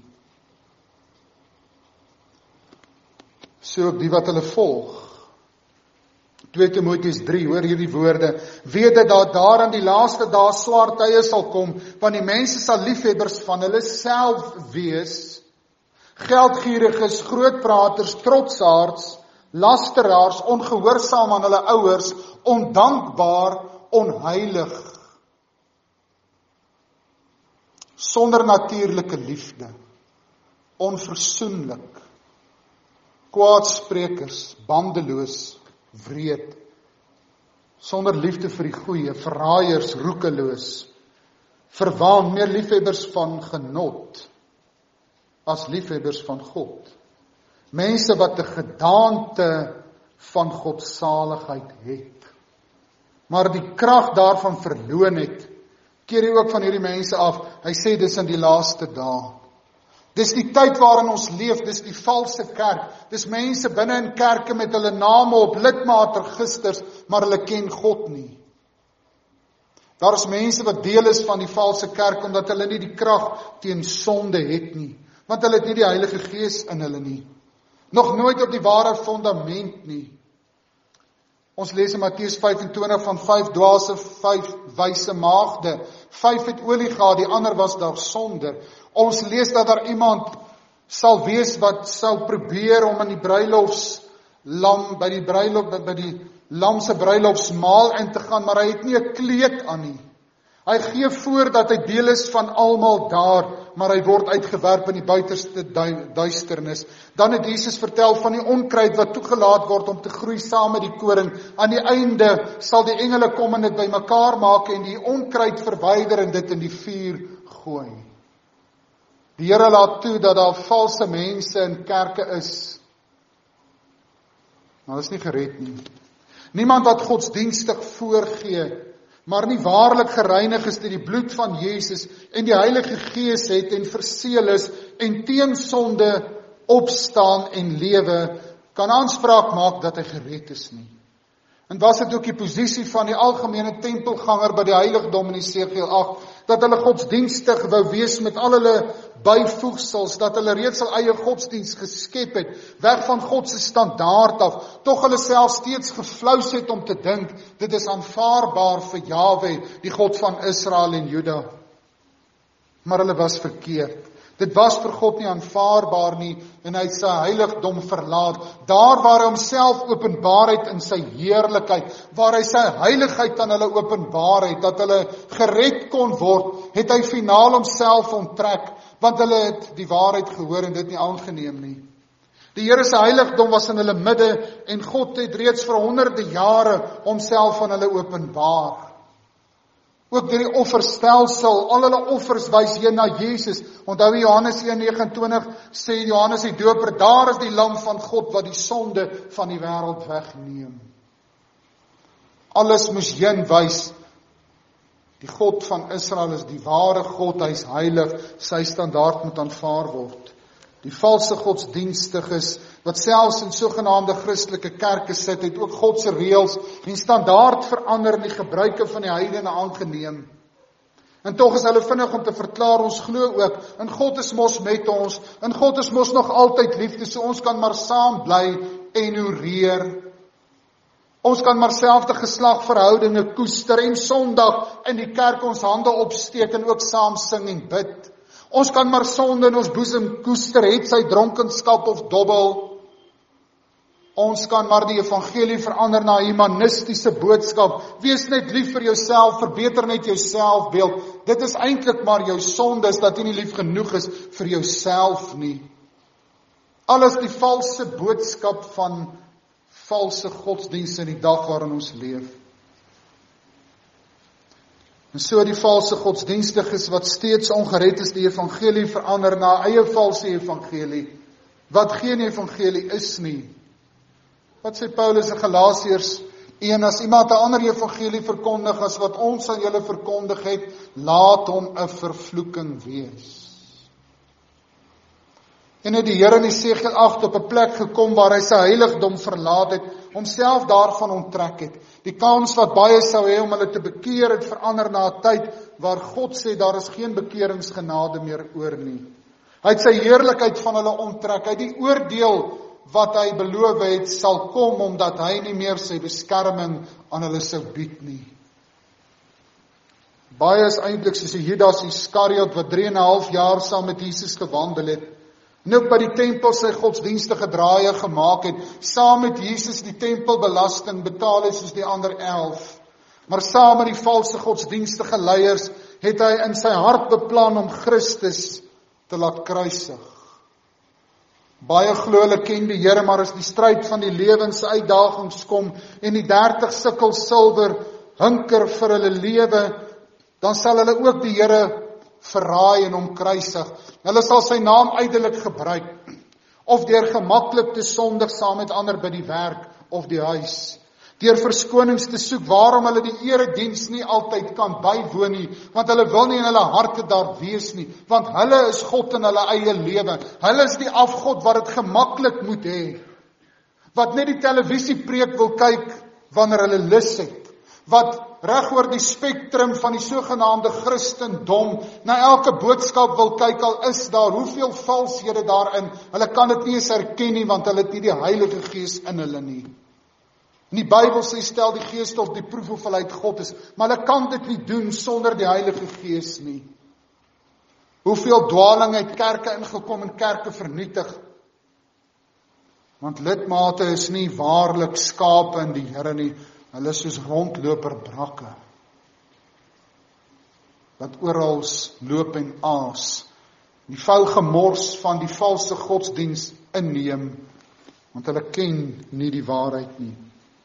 So ook die wat hulle volg. twee Timoteus drie, hoor hierdie woorde, weet dat daar, daar in die laaste dae swaar tye sal kom, want die mense sal liefhebbers van hulle self wees, geldgieriges, grootpraters, trotsaards, lasteraars, ongehoorsaam aan hulle ouers, ondankbaar, onheilig, sonder natuurlike liefde, onversoenlik, kwaadsprekers, bandeloos, wreed, sonder liefde vir die goeie, verraaiers, roekeloos, verwaan, meer liefhebbers van genot as liefhebbers van God. Mense wat 'n gedaante van godsaligheid het, maar die krag daarvan verloon het. Keer hy ook van hierdie mense af. Hy sê dis in die laaste dae. Dis die tyd waarin ons leef, dis die valse kerk. Dis mense binne in kerke met hulle name op lidmaatregisters, maar hulle ken God nie. Daar is mense wat deel is van die valse kerk omdat hulle nie die krag teen sonde het nie, want hulle het nie die Heilige Gees in hulle nie. Nog nooit op die ware fundament nie. Ons lees in Matteus vyf en twintig van vyf dwaase, vyf wyse maagde. Vyf het olie gehad, die ander was daar sonder. Ons lees dat daar iemand sal wees wat sal probeer om in die bruilofslam, by die bruilof, by die lam se bruilofsmaal in te gaan, maar hy het nie 'n kleed aan nie. Hy gee voor dat hy deel is van almal daar, maar hy word uitgewerp in die buiterste duisternis. Dan het Jesus vertel van die onkruid wat toegelaat word om te groei saam met die koring. Aan die einde sal die engele kom en dit bymekaar maak en die onkruid verwyder en dit in die vuur gooi. Die Here laat toe dat daar valse mense in kerke is. Maar hulle is nie gered nie. Niemand wat godsdienstig voorgee, maar nie waarlik gereinig is deur die bloed van Jesus en die Heilige Gees het en verseël is en teen sonde opstaan en lewe, kan aanspraak maak dat hy gered is nie. En was dit ook die posisie van die algemene tempelganger by die heiligdom in Esegiel agt, dat hulle godsdienstig wou wees met al hulle byvoegsels, dat hulle reeds al eie godsdienst geskep het, weg van God se standaard af, tog hulle self steeds geflous het om te dink, dit is aanvaarbaar vir Jahwe, die God van Israel en Juda. Maar hulle was verkeerd. Dit was vir God nie aanvaarbaar nie, en hy het sy heiligdom verlaat, daar waar hy homself openbaar het in sy heerlikheid, waar hy sy heiligheid aan hulle openbaar het, dat hulle gered kon word, het hy finaal homself onttrek, want hulle het die waarheid gehoor en dit nie aangeneem nie. Die Here se heiligdom was in hulle midde, en God het reeds vir honderde jare homself aan hulle openbaar. Ook deur die offerstelsel, al hulle offers wys heen na Jesus. Onthou Johannes een negenentwintig sê Johannes die Doper, daar is die lam van God wat die sonde van die wêreld wegneem. Alles moes heen wys. Die God van Israel is die ware God, hy is heilig, sy standaard moet aanvaar word. Die valse godsdienstiges, wat selfs in sogenaamde Christelike kerke sit, het ook God se reëls en standaard verander en die gebruike van die heidene aangeneem. En tog is hulle vinnig om te verklaar, ons glo ook, en God is mos met ons, en God is mos nog altyd liefde, so ons kan maar saam bly en horeer. Ons kan maar selfde geslagverhoudinge koester en Sondag in die kerk ons hande opsteek en ook saam sing en bid. Ons kan maar sonde in ons boesem koester, het sy dronkenskap of dobbel. Ons kan maar die evangelie verander na 'n humanistiese boodskap. Wees net lief vir jouself, verbeter net jou selfbeeld. Dit is eintlik maar jou sonde, is dat jy nie lief genoeg is vir jouself nie. Alles die valse boodskap van valse godsdienste in die dag waarin ons leef. En so die valse godsdienstiges wat steeds ongered is, die evangelie verander na eie valse evangelie, wat geen evangelie is nie. Wat sê Paulus in Galasiërs een, as iemand 'n ander evangelie verkondig as wat ons aan julle verkondig het, laat hom 'n vervloeking wees. En het die Here in Esegiel agt op 'n plek gekom waar hy sy heiligdom verlaat het, homself daarvan onttrek het. Die kans wat baie sou hê om hulle te bekeer het verander na 'n tyd waar God sê daar is geen bekeringsgenade meer oor nie. Hy het sy heerlikheid van hulle onttrek. Hy het die oordeel wat hy beloof het sal kom omdat hy nie meer sy beskerming aan hulle sou bied nie. Baie is eintlik soos die Judas Iskariot wat drie en 'n half jaar saam met Jesus gewandel het. En ook by die tempel sy godsdienstige draaie gemaak het, saam met Jesus die tempelbelasting betaal het soos die ander elf. Maar saam met die valse godsdienstige leiers het hy in sy hart beplan om Christus te laat kruisig. Baie glo hulle ken die Here, maar as die stryd van die lewensuitdagings kom en die dertig sikkel silwer hinker vir hulle lewe, dan sal hulle ook die Here verraai en hom kruisig. Hulle sal sy naam ydelik gebruik, of deur gemaklik te sondig saam met ander by die werk of die huis. Deur verskonings te soek waarom hulle die erediens nie altyd kan bywoon nie, want hulle wil nie in hulle harte daar wees nie, want hulle is God in hulle eie lewe. Hulle is die afgod wat dit gemaklik moet hê, wat net die televisiepreek wil kyk wanneer hulle lus het, wat reg oor die spektrum van die sogenaamde Christendom na elke boodskap wil kyk, al is daar hoeveel valshede daarin. Hulle kan dit nie eens erken nie, want hulle het nie die Heilige Gees in hulle nie. In die Bybel sê stel die Gees tot die proef of hulle uit God is, maar hulle kan dit nie doen sonder die Heilige Gees nie. Hoeveel dwaling uit kerke ingekom en kerke vernietig, want lidmate is nie waarlik skape in die Here nie. Hulle is soos rondloper brakke. wat oral loop en aas, die vuil gemors van die valse godsdiens inneem, want hulle ken nie die waarheid nie.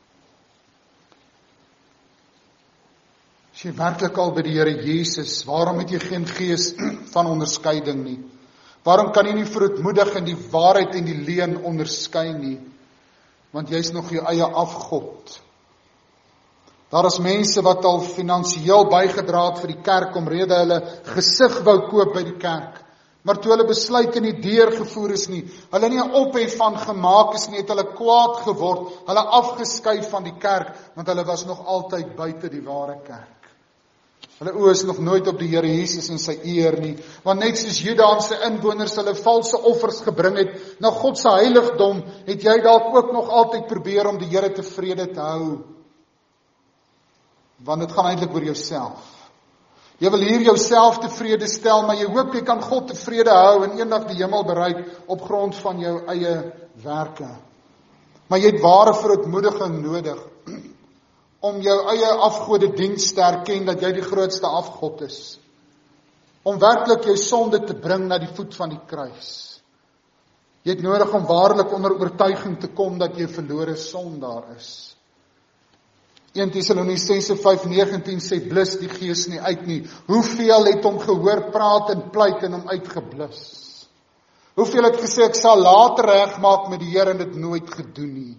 As jy werklik al by die Here Jesus, waarom het jy geen gees van onderskeiding nie? Waarom kan jy nie verootmoedig in die waarheid en die leuen onderskei nie? Want jy is nog jou eie afgod. Daar is mense wat al finansiëel bygedra het vir die kerk, omrede hulle gesig wou koop by die kerk. Maar toe hulle besluit in die deur gevoer is nie, hulle nie 'n ophef van gemaak is nie, het hulle kwaad geword, hulle afgeskei van die kerk, want hulle was nog altyd buite die ware kerk. Hulle oë is nog nooit op die Here Jesus en sy eer nie, want net soos Judaanse inwoners hulle valse offers gebring het na God se heiligdom, het jy dalk ook nog altyd probeer om die Here tevrede te hou. Want dit gaan eintlik oor jouself. Jy wil hier jouself tevrede stel, maar jy hoop jy kan God tevrede hou en eendag die hemel bereik op grond van jou eie werke. Maar jy het ware verootmoediging nodig om jou eie afgode diens te erken dat jy die grootste afgod is. Om werklik jou sonde te bring na die voet van die kruis. Jy het nodig om waarlik onder oortuiging te kom dat jy verlore sondaar is. Eerste Tessalonisense vyf negentien sê, blus die gees nie uit nie. Hoeveel het hom gehoor praat en pleit en hom uitgeblus? Hoeveel het gesê, ek sal later regmaak met die Here en dit nooit gedoen nie?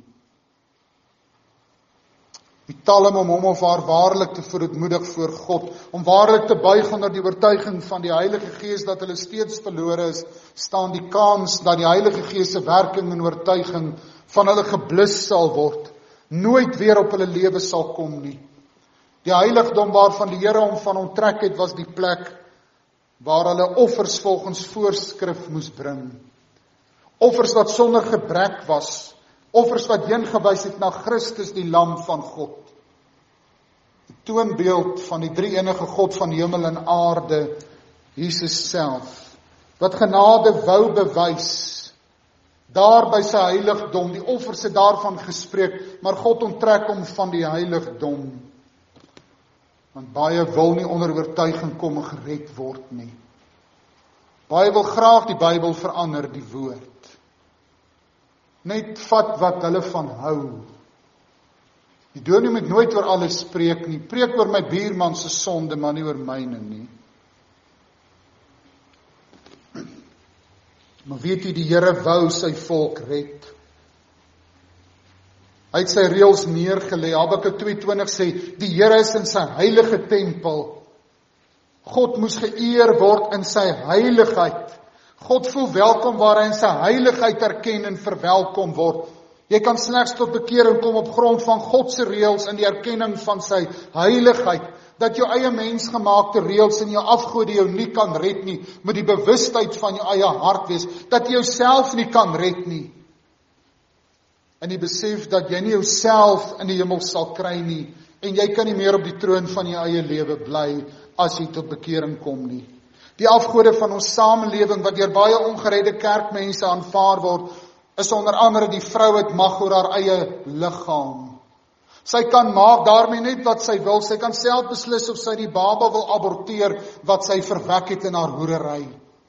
Die talm om hom of haar waarlik te verootmoedig voor God, om waarlik te buig onder die oortuiging van die Heilige Gees dat hulle steeds verlore is, staan die kans dat die Heilige Gees se werking en oortuiging van hulle geblus sal word, nooit weer op hulle lewe sal kom nie. Die heiligdom waarvan die Here hom van onttrek het, was die plek waar hulle offers volgens voorskrif moes bring. Offers wat sonder gebrek was, offers wat heen gewys het na Christus, die lam van God. Die toonbeeld van die drie enige God van hemel en aarde, Jesus self, wat genade wou bewys, daar by sy heiligdom, die offers het daarvan gespreek, maar God onttrek hom van die heiligdom. Want baie wil nie onder oortuiging kom en gered word nie. Baie wil graag die Bybel verander, die woord. Net vat wat hulle van hou. Die dominee moet nooit oor alles spreek nie. Preek oor my buurman se sonde, maar nie oor myne nie. Maar weet jy, die Here wou sy volk red. Hy het sy reëls neergelê. Habakuk twee twintig sê, die Here is in sy heilige tempel. God moes geëer word in sy heiligheid. God voel welkom waar hy in sy heiligheid erken en verwelkom word. Jy kan slegs tot bekering kom op grond van God se reëls en die erkenning van sy heiligheid. Dat jou eie mensgemaakte reëls en jou afgode jou nie kan red nie, met die bewustheid van jou eie hart wees, dat jy jouself nie kan red nie. En die besef dat jy nie jouself in die hemel sal kry nie, en jy kan nie meer op die troon van jou eie lewe bly, as jy tot bekering kom nie. Die afgode van ons samelewing, wat deur baie ongeredde kerkmense aanvaar word, is onder andere die vrou het mag oor haar eie liggaam. Sy kan maak daarmee net wat sy wil, sy kan self beslis of sy die baba wil aborteer, wat sy verwek het in haar hoerery.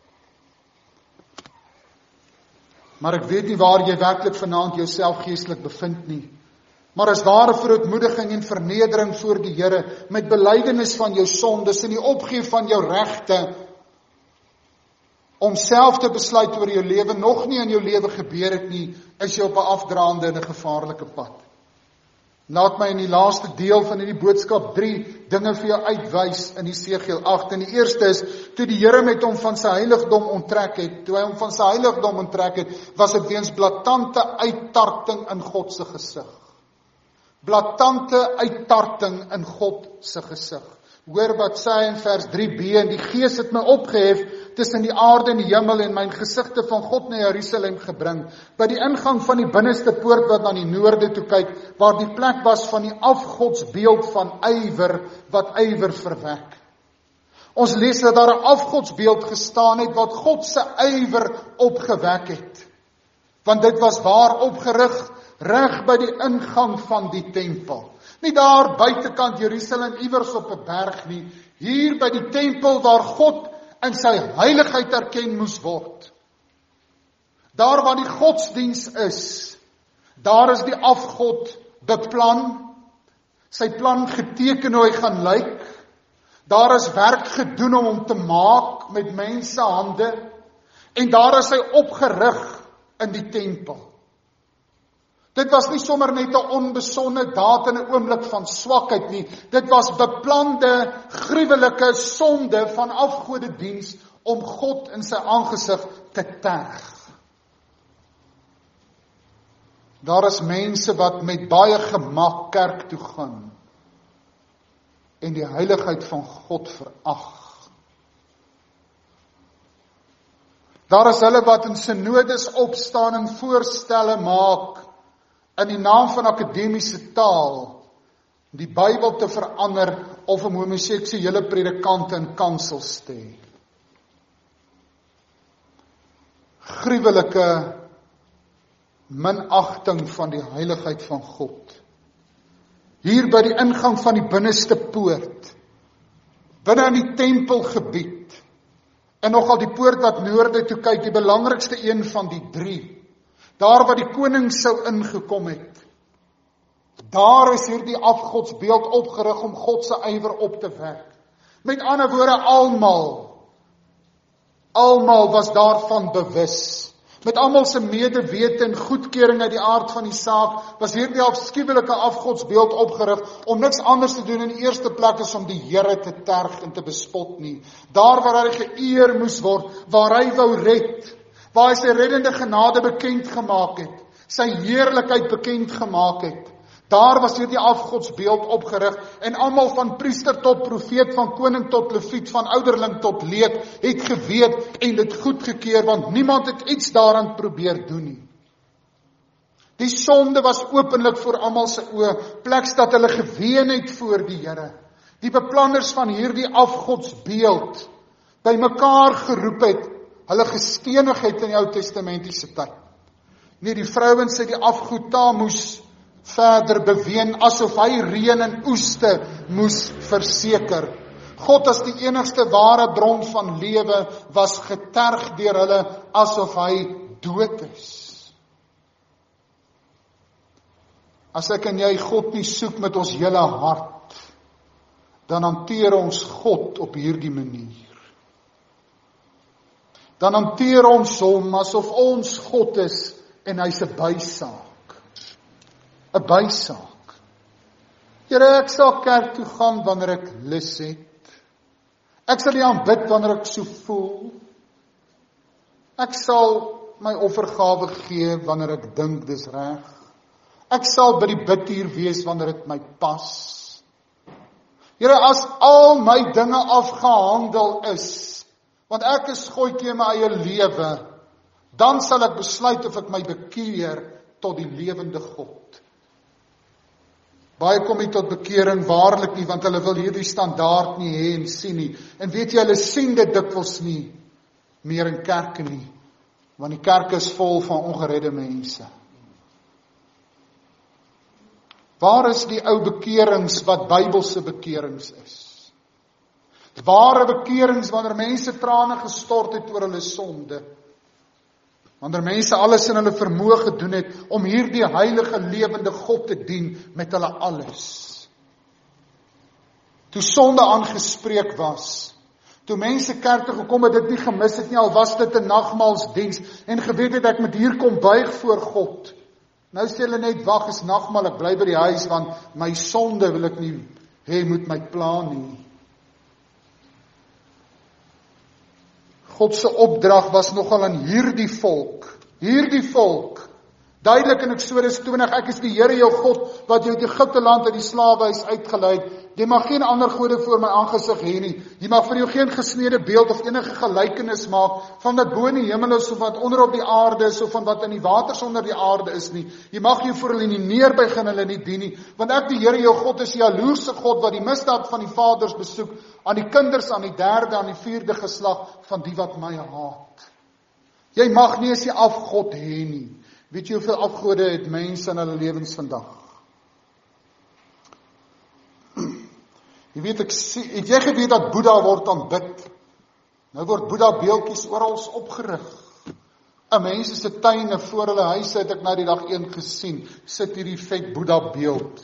Maar ek weet nie waar jy werklik vanaand jouself geestelik bevind nie. Maar as ware verootmoediging en vernedering voor die Here, met belydenis van jou sondes en die opgee van jou regte, om self te besluit oor jou lewe, nog nie in jou lewe gebeur het nie, is jy op 'n afdraande en 'n gevaarlike pad. Laat my in die laaste deel van hierdie boodskap drie dinge vir jou uitwys in Esegiel agt. En die eerste is, toe die Here met hom van sy heiligdom onttrek het, toe hy hom van sy heiligdom onttrek het, was dit weens blaatante uittarting in God se gesig. Blaatante uittarting in God se gesig. Hoor wat sê hy in vers drie b, en die Gees het my opgehef tussen die aarde en die hemel en my gesigte van God na Jerusalem gebring, by die ingang van die binneste poort wat na die noorde toe kyk, waar die plek was van die afgodsbeeld van ywer, wat ywer verwek. Ons lees dat daar 'n afgodsbeeld gestaan het, wat God se ywer opgewek het. Want dit was waar opgerig, reg by die ingang van die tempel. Nie daar buitekant Jerusalem iewers op 'n berg nie, hier by die tempel waar God in sy heiligheid erken moes word. Daar waar die godsdiens is, daar is die afgod beplan, sy plan geteken hoe hy gaan lyk. Daar is werk gedoen om hom te maak met mense hande, en daar is hy opgerig in die tempel. Dit was nie sommer net 'n onbesonde daad in 'n oomblik van swakheid nie. Dit was beplande, gruwelike sonde van afgodediens om God in sy aangesig te terg. Daar is mense wat met baie gemak kerk toe gaan en die heiligheid van God verag. Daar is hulle wat in synodes opstaan en voorstelle maak in die naam van akademiese taal, die Bybel te verander of 'n homoseksuele predikante in kansels te hê. Gruwelike minagting van die heiligheid van God. Hier by die ingang van die binneste poort, binne in die tempelgebied, en nogal die poort wat noorde toe kyk, die belangrikste een van die drie, daar waar die koning sou ingekom het. Daar is hierdie afgodsbeeld opgerig om God se ywer op te wek. Met ander woorde, almal, almal was daarvan bewus. Met almal se medewete en goedkeuring uit die aard van die saak, was hierdie afskuwelike afgodsbeeld opgerig om niks anders te doen in die eerste plek as om die Here te terg en te bespot nie. Daar waar hy geëer moes word, waar hy wou red, waar hy sy reddende genade bekend gemaak het, sy heerlikheid bekend gemaak het. Daar was hierdie afgodsbeeld opgerig en almal van priester tot profeet, van koning tot leviet, van ouderling tot leek, het geweet en dit goedgekeur, want niemand het iets daaraan probeer doen nie. Die sonde was openlik voor almal se oë, pleks dat hulle geween het voor die Here. Die beplanners van hierdie afgodsbeeld by mekaar geroep het, hulle gestenig het in die Ou Testamentiese tyd. Nee, die vrouens het die afgod Tammuz verder beween, asof hy reën en oeste moes verseker. God as die enigste ware bron van lewe was geterg deur hulle, asof hy dood is. As ek en jy God nie soek met ons hele hart, dan hanteer ons God op hierdie manier. Dan hanteer ons hom asof ons God is en hy's 'n bysaak. 'n bysaak. Here, ek sal kerk toe gaan wanneer ek lus het. Ek sal nie aanbid wanneer ek so voel. Ek sal my offergawe gee wanneer ek dink dis reg. Ek sal by die bidtuur wees wanneer dit my pas. Here, as al my dinge afgehandel is, want ek is gooitjie in my eie lewe, dan sal ek besluit of ek my bekeer tot die lewende God. Baie kom nie tot bekering waarlik nie, want hulle wil hierdie standaard nie hê en sien nie. En weet jy, hulle sien dit dikwels nie meer in kerke nie, want die kerk is vol van ongeredde mense. Waar is die ou bekerings wat Bybelse bekerings is? Ware bekerings wanneer mense trane gestort het oor hulle sonde. Wanneer mense alles in hulle vermoë gedoen het om hierdie heilige lewende God te dien met hulle alles. Toe sonde aangespreek was, toe mense kerk toe gekom het, dit nie gemis het nie, al was dit 'n nagmaalsdiens en geweet het ek moet hier kom buig voor God. Nou sê hulle net, wag, is nagmaal, ek bly by die huis want my sonde wil ek nie hê moet my pla nie. God se opdrag was nogal aan hierdie volk, hierdie volk, duidelik in Eksodus twintig, ek is die Here jou God, wat jou uit Egipte land uit die slawehuis uitgelei het. Jy mag geen ander gode voor my aangesig hê nie. Jy mag vir jou geen gesneede beeld of enige gelykenis maak van wat bo in die hemel is, of wat onder op die aarde is, of van wat in die waters onder die aarde is nie. Jy mag jou voor hulle nie neerbuig en hulle nie dien nie, want ek die Here jou God is die jaloerse God, wat die misdaad van die vaders besoek, aan die kinders, aan die derde, aan die vierde geslag, van die wat my haat. Jy mag nie as jy afgod hê nie. Weet jy hoeveel afgode het mense in hulle lewens vandag? Jy weet, ek sê, het jy geweet dat Boeddha word aanbid? Nou word Boeddha beeldjies oral opgerig. 'n Mense se tuine voor hulle huise het ek nou die dag een gesien, sit hierdie vet Boeddha beeld.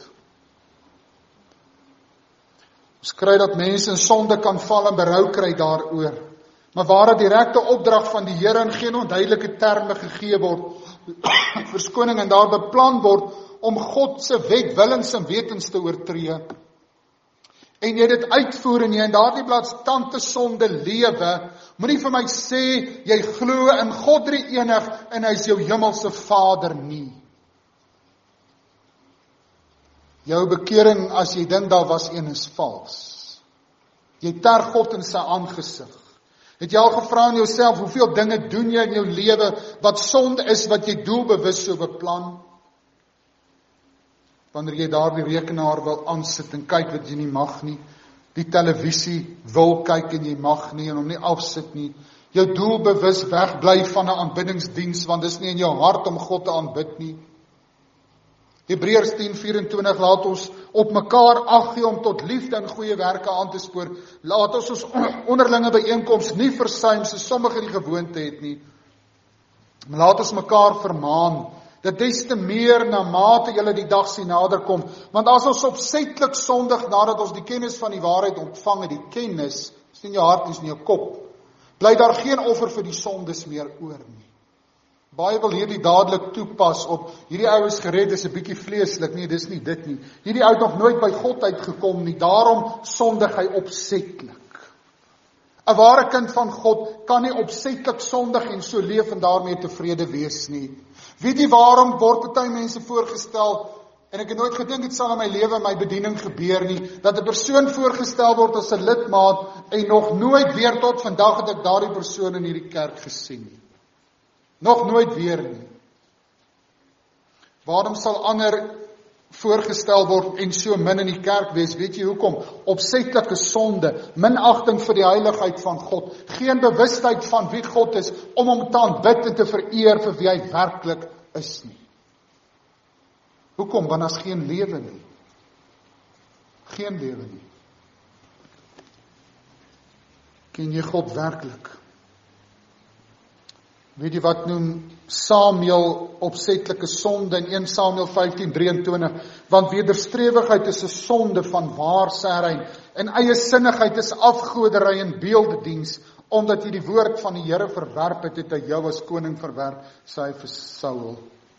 Ons kry dat mense in sonde kan val en berou kry daaroor. Maar waar 'n direkte opdrag van die Here in geen onduidelike terme gegee word, verskoning en daar beplan word om God se wet, willens en wetens te oortree. En jy dit uitvoer en jy in daardie blaatstante sonde lewe, moenie vir my sê jy glo in God drie-enig en hy is jou hemelse Vader nie. Jou bekering as jy dink daar was een is vals. Jy terg God in sy aangesig. Het jy al gevra in jouself, hoeveel dinge doen jy in jou lewe wat sonde is, wat jy doelbewus so beplan? Wanneer jy daar die rekenaar wil aansit en kyk wat jy nie mag nie, die televisie wil kyk en jy mag nie en hom nie afsit nie, jou doelbewus wegbly van 'n aanbiddingsdiens, want dis nie in jou hart om God te aanbid nie. Hebreërs tien vyf-en-twintig laat ons op mekaar ag gee om tot liefde en goeie werke aan te spoor. Laat ons ons onderlinge byeenkoms nie versuim soos sommige die gewoonte het nie. Maar laat ons mekaar vermaan, dat des te meer na mate julle die dag sien naderkom, want as ons opsetlik sondig nadat ons die kennis van die waarheid ontvang het, die kennis, is nie in jou hart, is in jou kop, bly daar geen offer vir die sondes meer oor nie. Baie wil hierdie dadelik toepas op, hierdie ou is gered, is 'n bietjie vleeslik, nee, dis nie dit nie. Hierdie ou het nog nooit by God uitgekom nie, daarom sondig hy opsetlik. 'n Ware kind van God kan nie opsetlik sondig en so leef en daarmee tevrede wees nie. Weet jy waarom word party mense voorgestel, en ek het nooit gedink dit sal in my lewe en my bediening gebeur nie, dat 'n persoon voorgestel word as 'n lidmaat, en nog nooit weer tot vandag het ek daardie persoon in hierdie kerk gesien nie. Nog nooit weer nie. Waarom sal ander voorgestel word en so min in die kerk wees? Weet jy hoekom? Opsetlike sonde, minagting vir die heiligheid van God, geen bewustheid van wie God is, om hom te aanbid en te vereer vir wie hy werklik is nie. Hoekom? Want as geen lewe nie. Geen lewe nie. Ken jy God werklik? Weet jy wat noem Samuel opsetlike sonde in een Samuel vyftien drieëntwintig? Want wederstrewigheid is 'n sonde van waarsêring en eie sinnigheid is afgoderry en beeldediens, omdat jy die woord van die Here verwerp het, het hy jou as koning verwerp, sê hy vir Saul.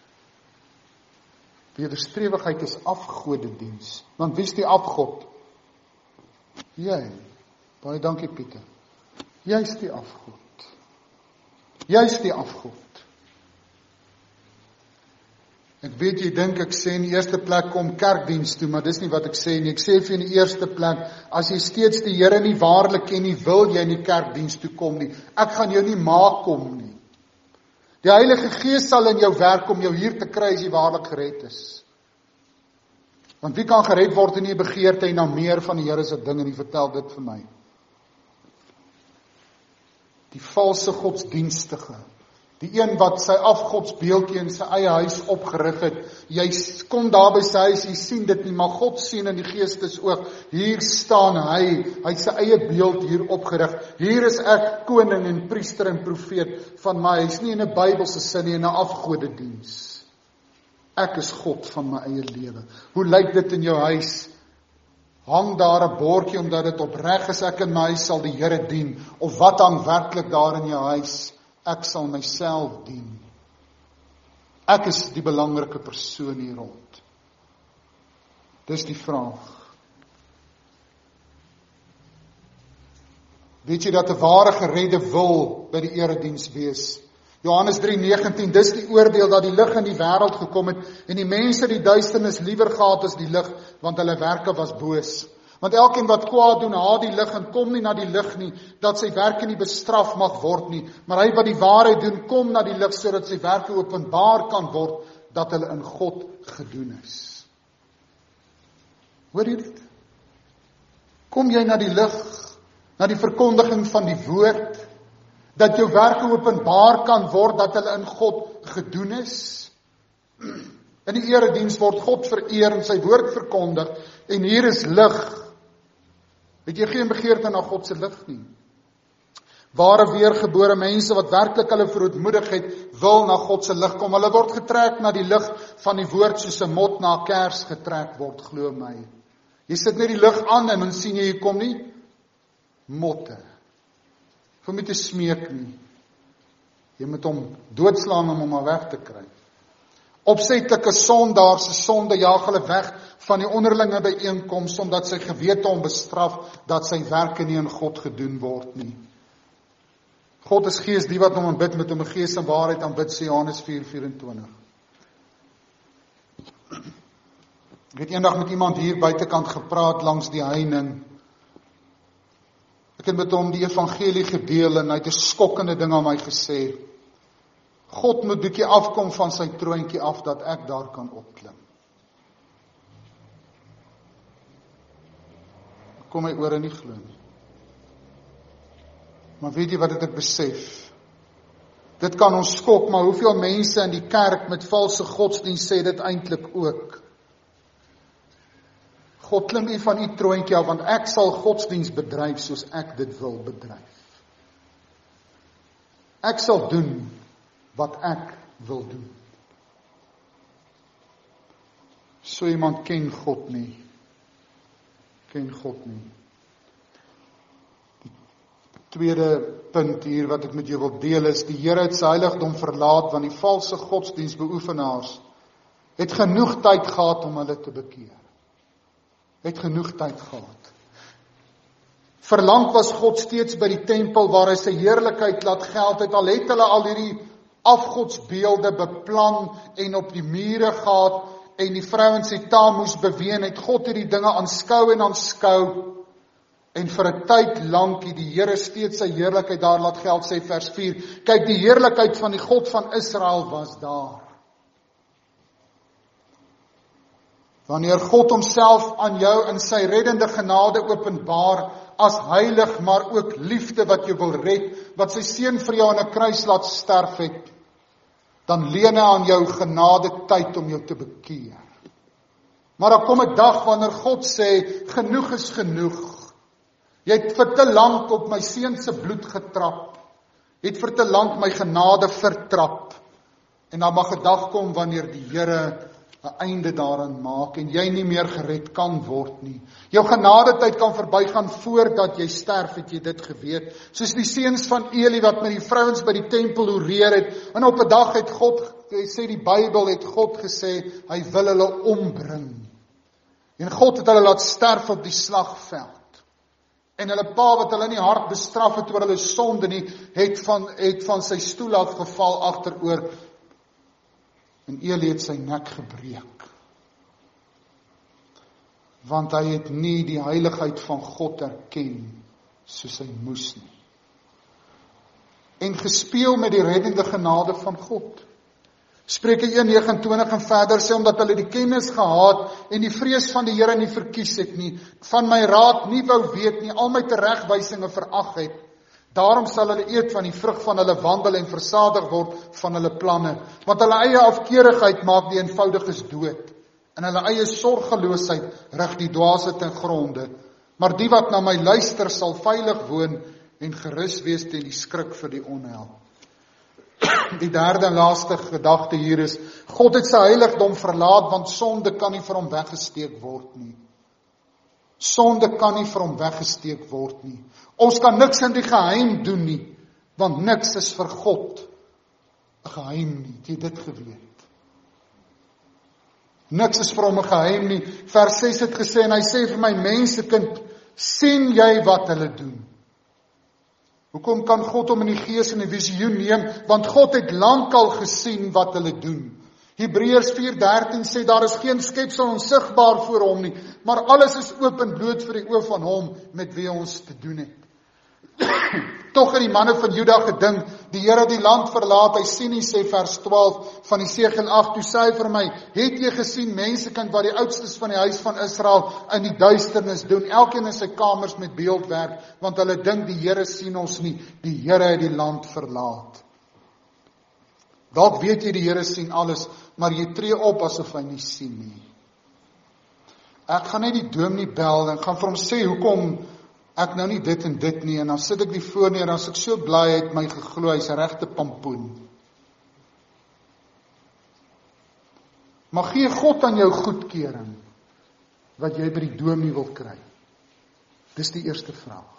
Wederstrewigheid is afgodediens. Want wie is die afgod? Jy. Baie dankie Pieter. Jy is die afgod. Jy is die afgod. Ek weet jy dink ek sê in die eerste plek kom kerkdiens toe, maar dis nie wat ek sê nie. Ek sê vir in die eerste plek, as jy steeds die Here nie waarlik ken nie, wil jy in die kerkdiens toe kom nie. Ek gaan jou nie maak kom nie. Die Heilige Gees sal in jou werk om jou hier te kry as jy waarlik gered is. Want wie kan gered word en nie begeerte en na meer van die Here se dinge nie? Vertel dit vir my. Die valse godsdienstige, die een wat sy afgodsbeeldjie in sy eie huis opgerig het, jy kom daar by sy huis, jy sien dit nie, maar God sien in die geestesoog, hier staan hy, hy het sy eie beeld hier opgerig, hier is ek koning en priester en profeet van my, hy is nie in 'n Bybelse sin nie, in 'n afgodediens. Ek is God van my eie lewe. Hoe lyk dit in jou huis? Hang daar 'n bordjie omdat dit opreg is, ek in my huis sal die Here dien, of wat hang werklik daar in jou huis? Ek sal myself dien. Ek is die belangrike persoon hier rond. Dis die vraag. Weet jy dat 'n ware geredde wil by die erediens wees? Johannes drie negentien, dis die oordeel dat die lig in die wêreld gekom het en die mense die duisternis liewer gehad as die lig, want hulle werke was boos. Want elkeen wat kwaad doen, haat die lig en kom nie na die lig nie, dat sy werke nie bestraf mag word nie. Maar hy wat die waarheid doen, kom na die lig sodat sy werke openbaar kan word, dat hulle in God gedoen is. Hoor jy dit? Kom jy na die lig, na die verkondiging van die woord, dat jou werke openbaar kan word, dat hulle in God gedoen is? In die erediens word God vereer en sy woord verkondig, en hier is lig. Het jy geen begeerte na God se lig nie? Ware weergebore mense wat werklik hulle verootmoedigheid wil na God se lig kom. Hulle word getrek na die lig van die woord soos 'n mot na 'n kers getrek word, glo my. Jy sit net die lig aan en dan sien jy hier kom nie motte. Vir my te smeek nie. Jy moet hom doodslaan om hom maar weg te kry. Opsetlike sondaars se sonde jaag hulle weg van die onderlinge byeenkoms omdat sy gewete hom bestraf dat sy werke nie in God gedoen word nie. God is gees, die wat hom aanbid met hom in gees en waarheid aanbid, sê Johannes vier vyf-en-twintig. Ek het eendag met iemand hier buitekant gepraat langs die heining. Ek het met hom die evangelie gedeel en hy het 'n skokkende ding aan my gesê. God moet bietjie afkom van sy troontjie af dat ek daar kan opklim. Kom my ore nie glo nie. Maar weet jy wat het ek besef? Dit kan ons skok, maar hoeveel mense in die kerk met valse godsdienst sê dit eintlik ook. God klim u van u troontjie af, want ek sal godsdienst bedryf soos ek dit wil bedryf. Ek sal doen wat ek wil doen. So iemand ken God nie. Ken God nie. Tweede punt hier wat ek met jou wil deel is, die Here het sy heiligdom verlaat, want die valse godsdienstbeoefenaars het genoeg tyd gehad om hulle te bekeer. Het genoeg tyd gehad. Verlang was God steeds by die tempel waar hy sy heerlikheid laat geld het, al het hulle al hierdie afgodsbeelde beplan en op die mure gehad en die vrouens sy taal moes beween, het God hierdie dinge aanskou en aanskou. En vir 'n tyd lank het die Here steeds sy heerlikheid daar laat geld, sê vers vier. Kyk, die heerlikheid van die God van Israel was daar. Wanneer God homself aan jou in sy reddende genade openbaar, as heilig, maar ook liefde wat jou wil red, wat sy seun vir jou aan 'n kruis laat sterf het, dan leen hy aan jou genade tyd om jou te bekeer. Maar daar kom 'n dag wanneer God sê, genoeg is genoeg. Jy het vir te lank op my seun se bloed getrap. Jy het vir te lank my genade vertrap. En dan mag 'n dag kom wanneer die Here 'n einde daaraan maak en jy nie meer gered kan word nie. Jou genadetyd kan verbygaan voordat jy sterf, het jy dit geweet. Soos die seuns van Eli wat met die vrouens by die tempel hoereer het. En op 'n dag het God, sê die Bybel, het God gesê, hy wil hulle ombring. En God het hulle laat sterf op die slagveld. En hulle pa wat hulle nie hard bestraf het oor hulle sonde nie, het van, het van sy stoel afgeval agteroor. En Eli het sy nek gebreek. Want hy het nie die heiligheid van God erken, soos hy moes nie. En gespeel met die reddende genade van God. Spreuke een negenentwintig en verder sê, omdat hulle die kennis gehad en die vrees van die Here nie verkies het nie, van my raad nie wou weet nie, al my teregwysinge verag het, daarom sal hulle eet van die vrug van hulle wandel en versadig word van hulle planne, want hulle eie afkeurigheid maak die eenvoudiges dood, en hulle eie sorgeloosheid rig die dwaase ten gronde, maar die wat na my luister sal veilig woon en gerus wees teen die skrik vir die onheil. Die derde en laaste gedagte hier is, God het sy heiligdom verlaat, want sonde kan nie vir hom weggesteek word nie. Sonde kan nie vir hom weggesteek word nie. Ons kan niks in die geheim doen nie, want niks is vir God 'n geheim nie. Het jy dit geweet? Niks is vir hom 'n geheim nie. Vers ses het gesê, en hy sê vir my mensekind, sien jy wat hulle doen? Hoekom kan God hom in die gees en die visioen neem? Want God het lankal gesien wat hulle doen. Hebreërs vier dertien sê, daar is geen skepsel onsigbaar voor hom nie, maar alles is oop en bloot vir die oë van hom met wie ons te doen het. Tog het die manne van Juda gedink, die Here die land verlaat, hy sien nie, sê vers twaalf van Esegiel agt, toe sê hy vir my, het jy gesien mensekind wat die oudstes van die huis van Israel in die duisternis doen, elkeen in sy kamers met beeldwerk, want hulle dink die Here sien ons nie, die Here het die land verlaat. Dalk weet jy die Here sien alles, maar jy tree op asof hy nie sien nie. Ek gaan net die dominee bel en gaan vir hom sê hoekom ek nou nie dit en dit nie, en dan sit ek die voor neer, en as ek so bly het my geglo, hy's 'n regte pampoen. Maar gee God aan jou goedkeuring wat jy by die dominee wil kry? Dis die eerste vraag.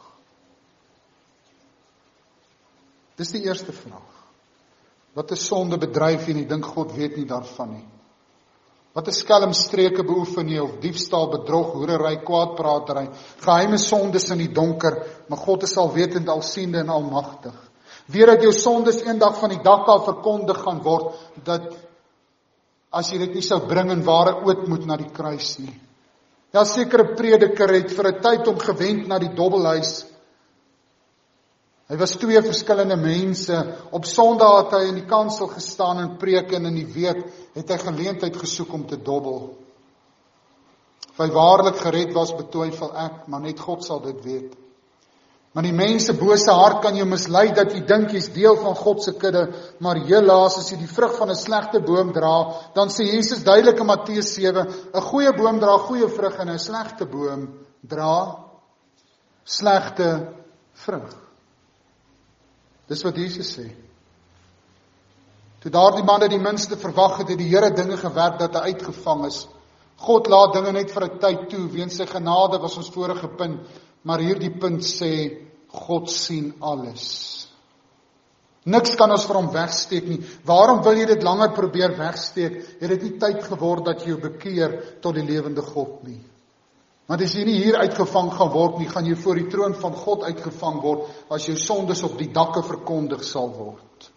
Dis die eerste vraag. Wat 'n sonde bedryf jy en jy dink God weet nie daarvan nie? Wat 'n skelmstreke beoefen jy, of diefstal, bedrog, hoerery, kwaadpratery, geheime sondes in die donker, maar God is alwetend, alsiende en almagtig. Weet dat jou sondes eendag van die dak af verkondig gaan word, dat as jy dit nie sou bring in ware ootmoed na die kruis nie. Ja, sekere prediker het vir 'n tyd om gewend na die dobbelhuis. Hy was twee verskillende mense. Op Sondag het hy in die kansel gestaan en preek, en in die week het hy geleentheid gesoek om te dobbel. Of hy waarlik gered was, betwyfel ek, maar net God sal dit weet. Maar die mense bose hart kan jou mislei dat jy dink jy's deel van God se kudde, maar helaas as jy die vrug van 'n slegte boom dra, dan sê Jesus duidelik in Matteus sewe, 'n goeie boom dra goeie vrug en 'n slegte boom dra slegte vrug. Dis wat Jesus sê. Toe daardie manne die minste verwag het, het die Here dinge gewerk dat hy uitgevang is. God laat dinge net vir 'n tyd toe, weens sy genade was ons vorige punt, maar hierdie punt sê, God sien alles. Niks kan ons vir hom wegsteek nie. Waarom wil jy dit langer probeer wegsteek? Het dit nie tyd geword dat jy jou bekeer tot die lewende God nie? Want as jy nie hier uitgevang gaan word nie, gaan jy voor die troon van God uitgevang word, as jou sondes op die dakke verkondig sal word.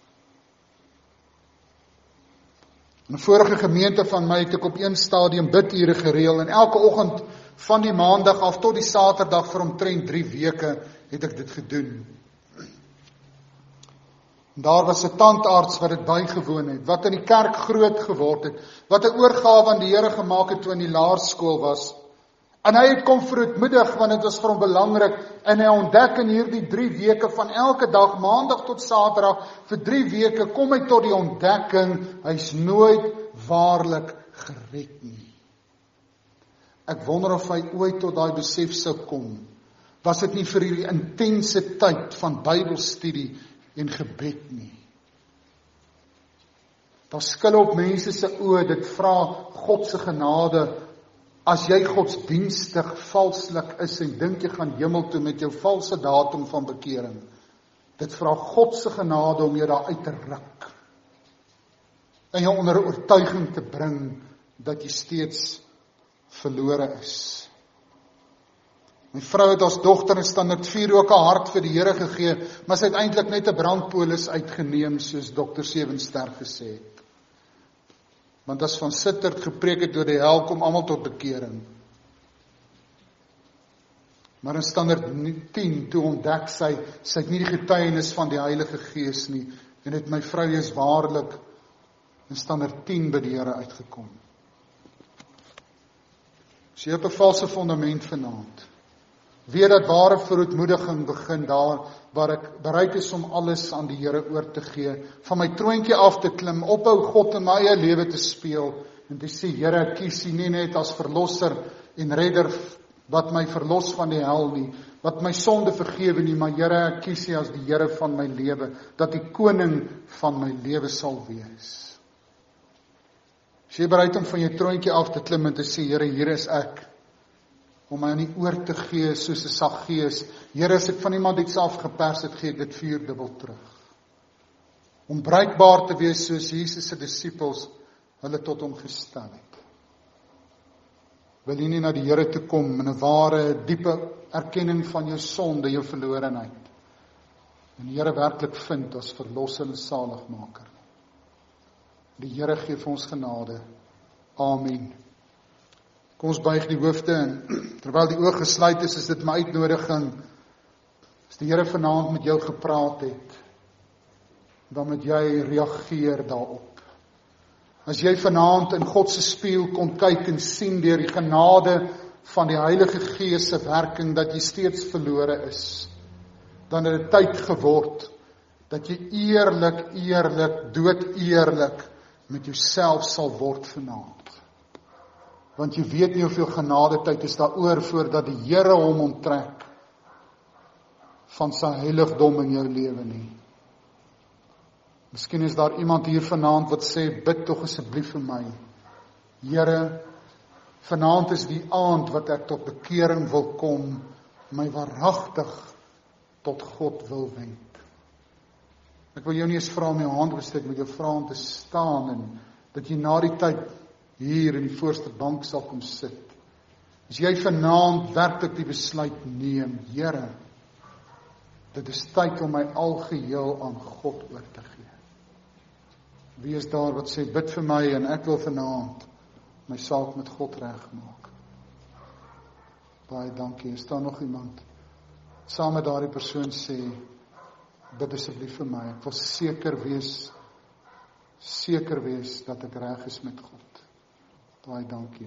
In 'n vorige gemeente van my het ek op een stadium bidure gereël, en elke oggend van die maandag af tot die saterdag vir omtrent drie weke het ek dit gedoen. En daar was 'n tandarts wat dit bygewoon het, wat in die kerk groot geword het, wat 'n oorgawe aan die Here gemaak het toe in die laerskool was. En hy het kom vroegmiddag, want dit was vir hom belangrik, en hy ontdek in hierdie drie weke van elke dag, maandag tot saterdag, vir drie weke, kom hy tot die ontdekking, hy's nooit waarlik gered nie. Ek wonder of hy ooit tot daai besef sou kom. Was dit nie vir hierdie intense tyd van Bybelstudie en gebed nie? Daar skille op mense se oë, dit vra God se genade. As jy godsdienstig valslik is en dink jy gaan hemel toe met jou valse datum van bekering, dit vra God se genade om jou daar uit te ruk en jou onder 'n oortuiging te bring dat jy steeds verlore is. My vrou het as dogter in standaard vier ook 'n hart vir die Here gegee, maar sy het eintlik net 'n brandpolis uitgeneem, soos dokter Sewenster gesê het. Want as van Sittard gepreek het oor die hel, kom almal tot bekering. Maar in standaard tien, toe ontdek sy, sy het nie die getuienis van die Heilige Gees nie, en het my vrou is waarlik in standaard tien by die Here uitgekom. As jy op 'n valse fundament vanaand, weet dat ware verootmoediging begin daar, waar ek bereid is om alles aan die Here oor te gee, van my troontjie af te klim, ophou God in my eie lewe te speel, en te sê, Here, ek kies U nie net as verlosser en redder, wat my verlos van die hel nie, wat my sonde vergewe nie, maar Here, ek kies U as die Here van my lewe, dat die koning van my lewe sal wees. As jy bereid om van jou troontjie af te klim en te sê, Here, hier is ek, om my aan die oor te gee, soos 'n Saggeus. Here, as ek van iemand iets afgepers het, gee ek dit vierdubbel terug. Om bruikbaar te wees, soos Jesus se disippels hulle tot hom gestel het. Wil jy nie na die Here toe kom, in 'n ware, diepe erkenning van jou sonde, jou verlorenheid, en die Here werklik vind as verlosser en saligmaker. Die Here gee vir ons genade. Amen. Kom ons buig die hoofde, en terwyl die oë gesluit is, is dit my uitnodiging, as die Here vanaand met jou gepraat het, dan moet jy reageer daarop. As jy vanaand in God se spieël kon kyk en sien deur die genade van die Heilige Gees se werking, dat jy steeds verlore is, dan het dit tyd geword, dat jy eerlik, eerlik, dood eerlik met jouself sal word vanaand. Want jy weet nie hoeveel genadetyd is daar oor voordat die Here hom onttrek van sy heiligdom in jou lewe nie. Miskien is daar iemand hier vanaand wat sê, bid tog asseblief vir my. Here, vanaand is die aand wat ek tot bekering wil kom, my waaragtig tot God wil wend. Ek wil jou nie eens vra om jou hand te steek, met jou vra om te staan en dat jy na die tyd hier in die voorste bank sal kom sit. As jy vanaand werklik die besluit neem, Here, dit is tyd om my algeheel aan God oor te gee. Wie is daar wat sê, bid vir my en ek wil vanaand my saak met God regmaak. Baie dankie, is daar nog iemand? Saam met daardie persoon sê, bid asseblief vir my, ek wil seker wees, seker wees dat ek reg is met God. Baie dankie.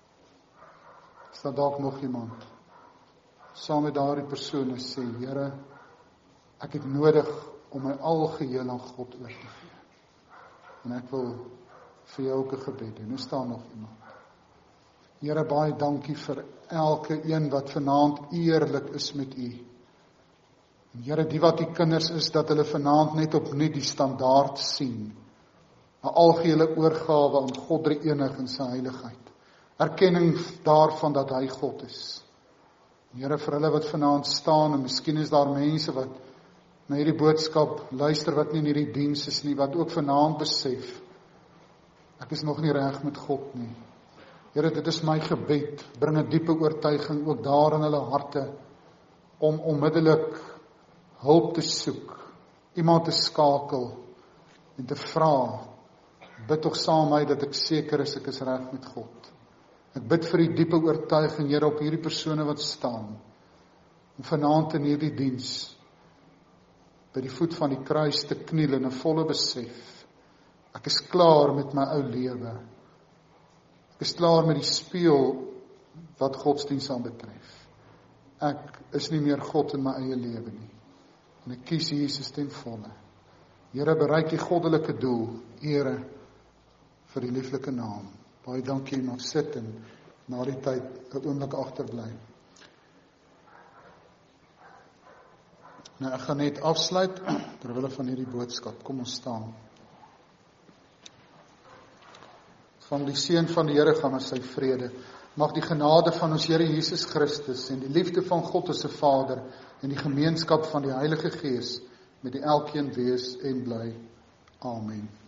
Is daar dalk nog iemand? Saam met daardie persoon sê, Here, ek het nodig om my algeheel aan God oor te gee. En ek wil vir jou ook 'n gebed doen. Is daar nog iemand? Here, baie dankie vir elke een wat vanaand eerlik is met U. En Here, die wat die kinders is, dat hulle vanaand net opnuut die standaard sien. 'n Algehele oorgawe aan God drie enig in sy heiligheid. Erkenning daarvan dat hy God is. En Here, vir hulle wat vanaand staan, en miskien is daar mense wat na hierdie boodskap luister wat nie in hierdie diens is nie, wat ook vanaand besef, ek is nog nie reg met God nie. Here, dit is my gebed, bring 'n diepe oortuiging ook daar in hulle harte, om onmiddellik hulp te soek, iemand te skakel, en te vra, bid tog saam my, dat ek seker is, ek is reg met God. Ek bid vir die diepe oortuiging, Here, op hierdie persone wat staan, om vanaand in hierdie diens, by die voet van die kruis te kniel in 'n volle besef, ek is klaar met my ou lewe, ek is klaar met die spieël wat godsdienst aan betref. Ek is nie meer God in my eie lewe nie, en ek kies Jesus ten volle. Here, bereik die goddelike doel, ere vir die lieflike naam. Baie dankie, mag sit en na die tyd 'n oomblik agterbly. Nou, ek gaan net afsluit terwille van hierdie boodskap. Kom ons staan. Van die seën van die Here gaan met sy vrede. Mag die genade van ons Here Jesus Christus en die liefde van God ons se Vader en die gemeenskap van die Heilige Gees met die elkeen wees en bly. Amen.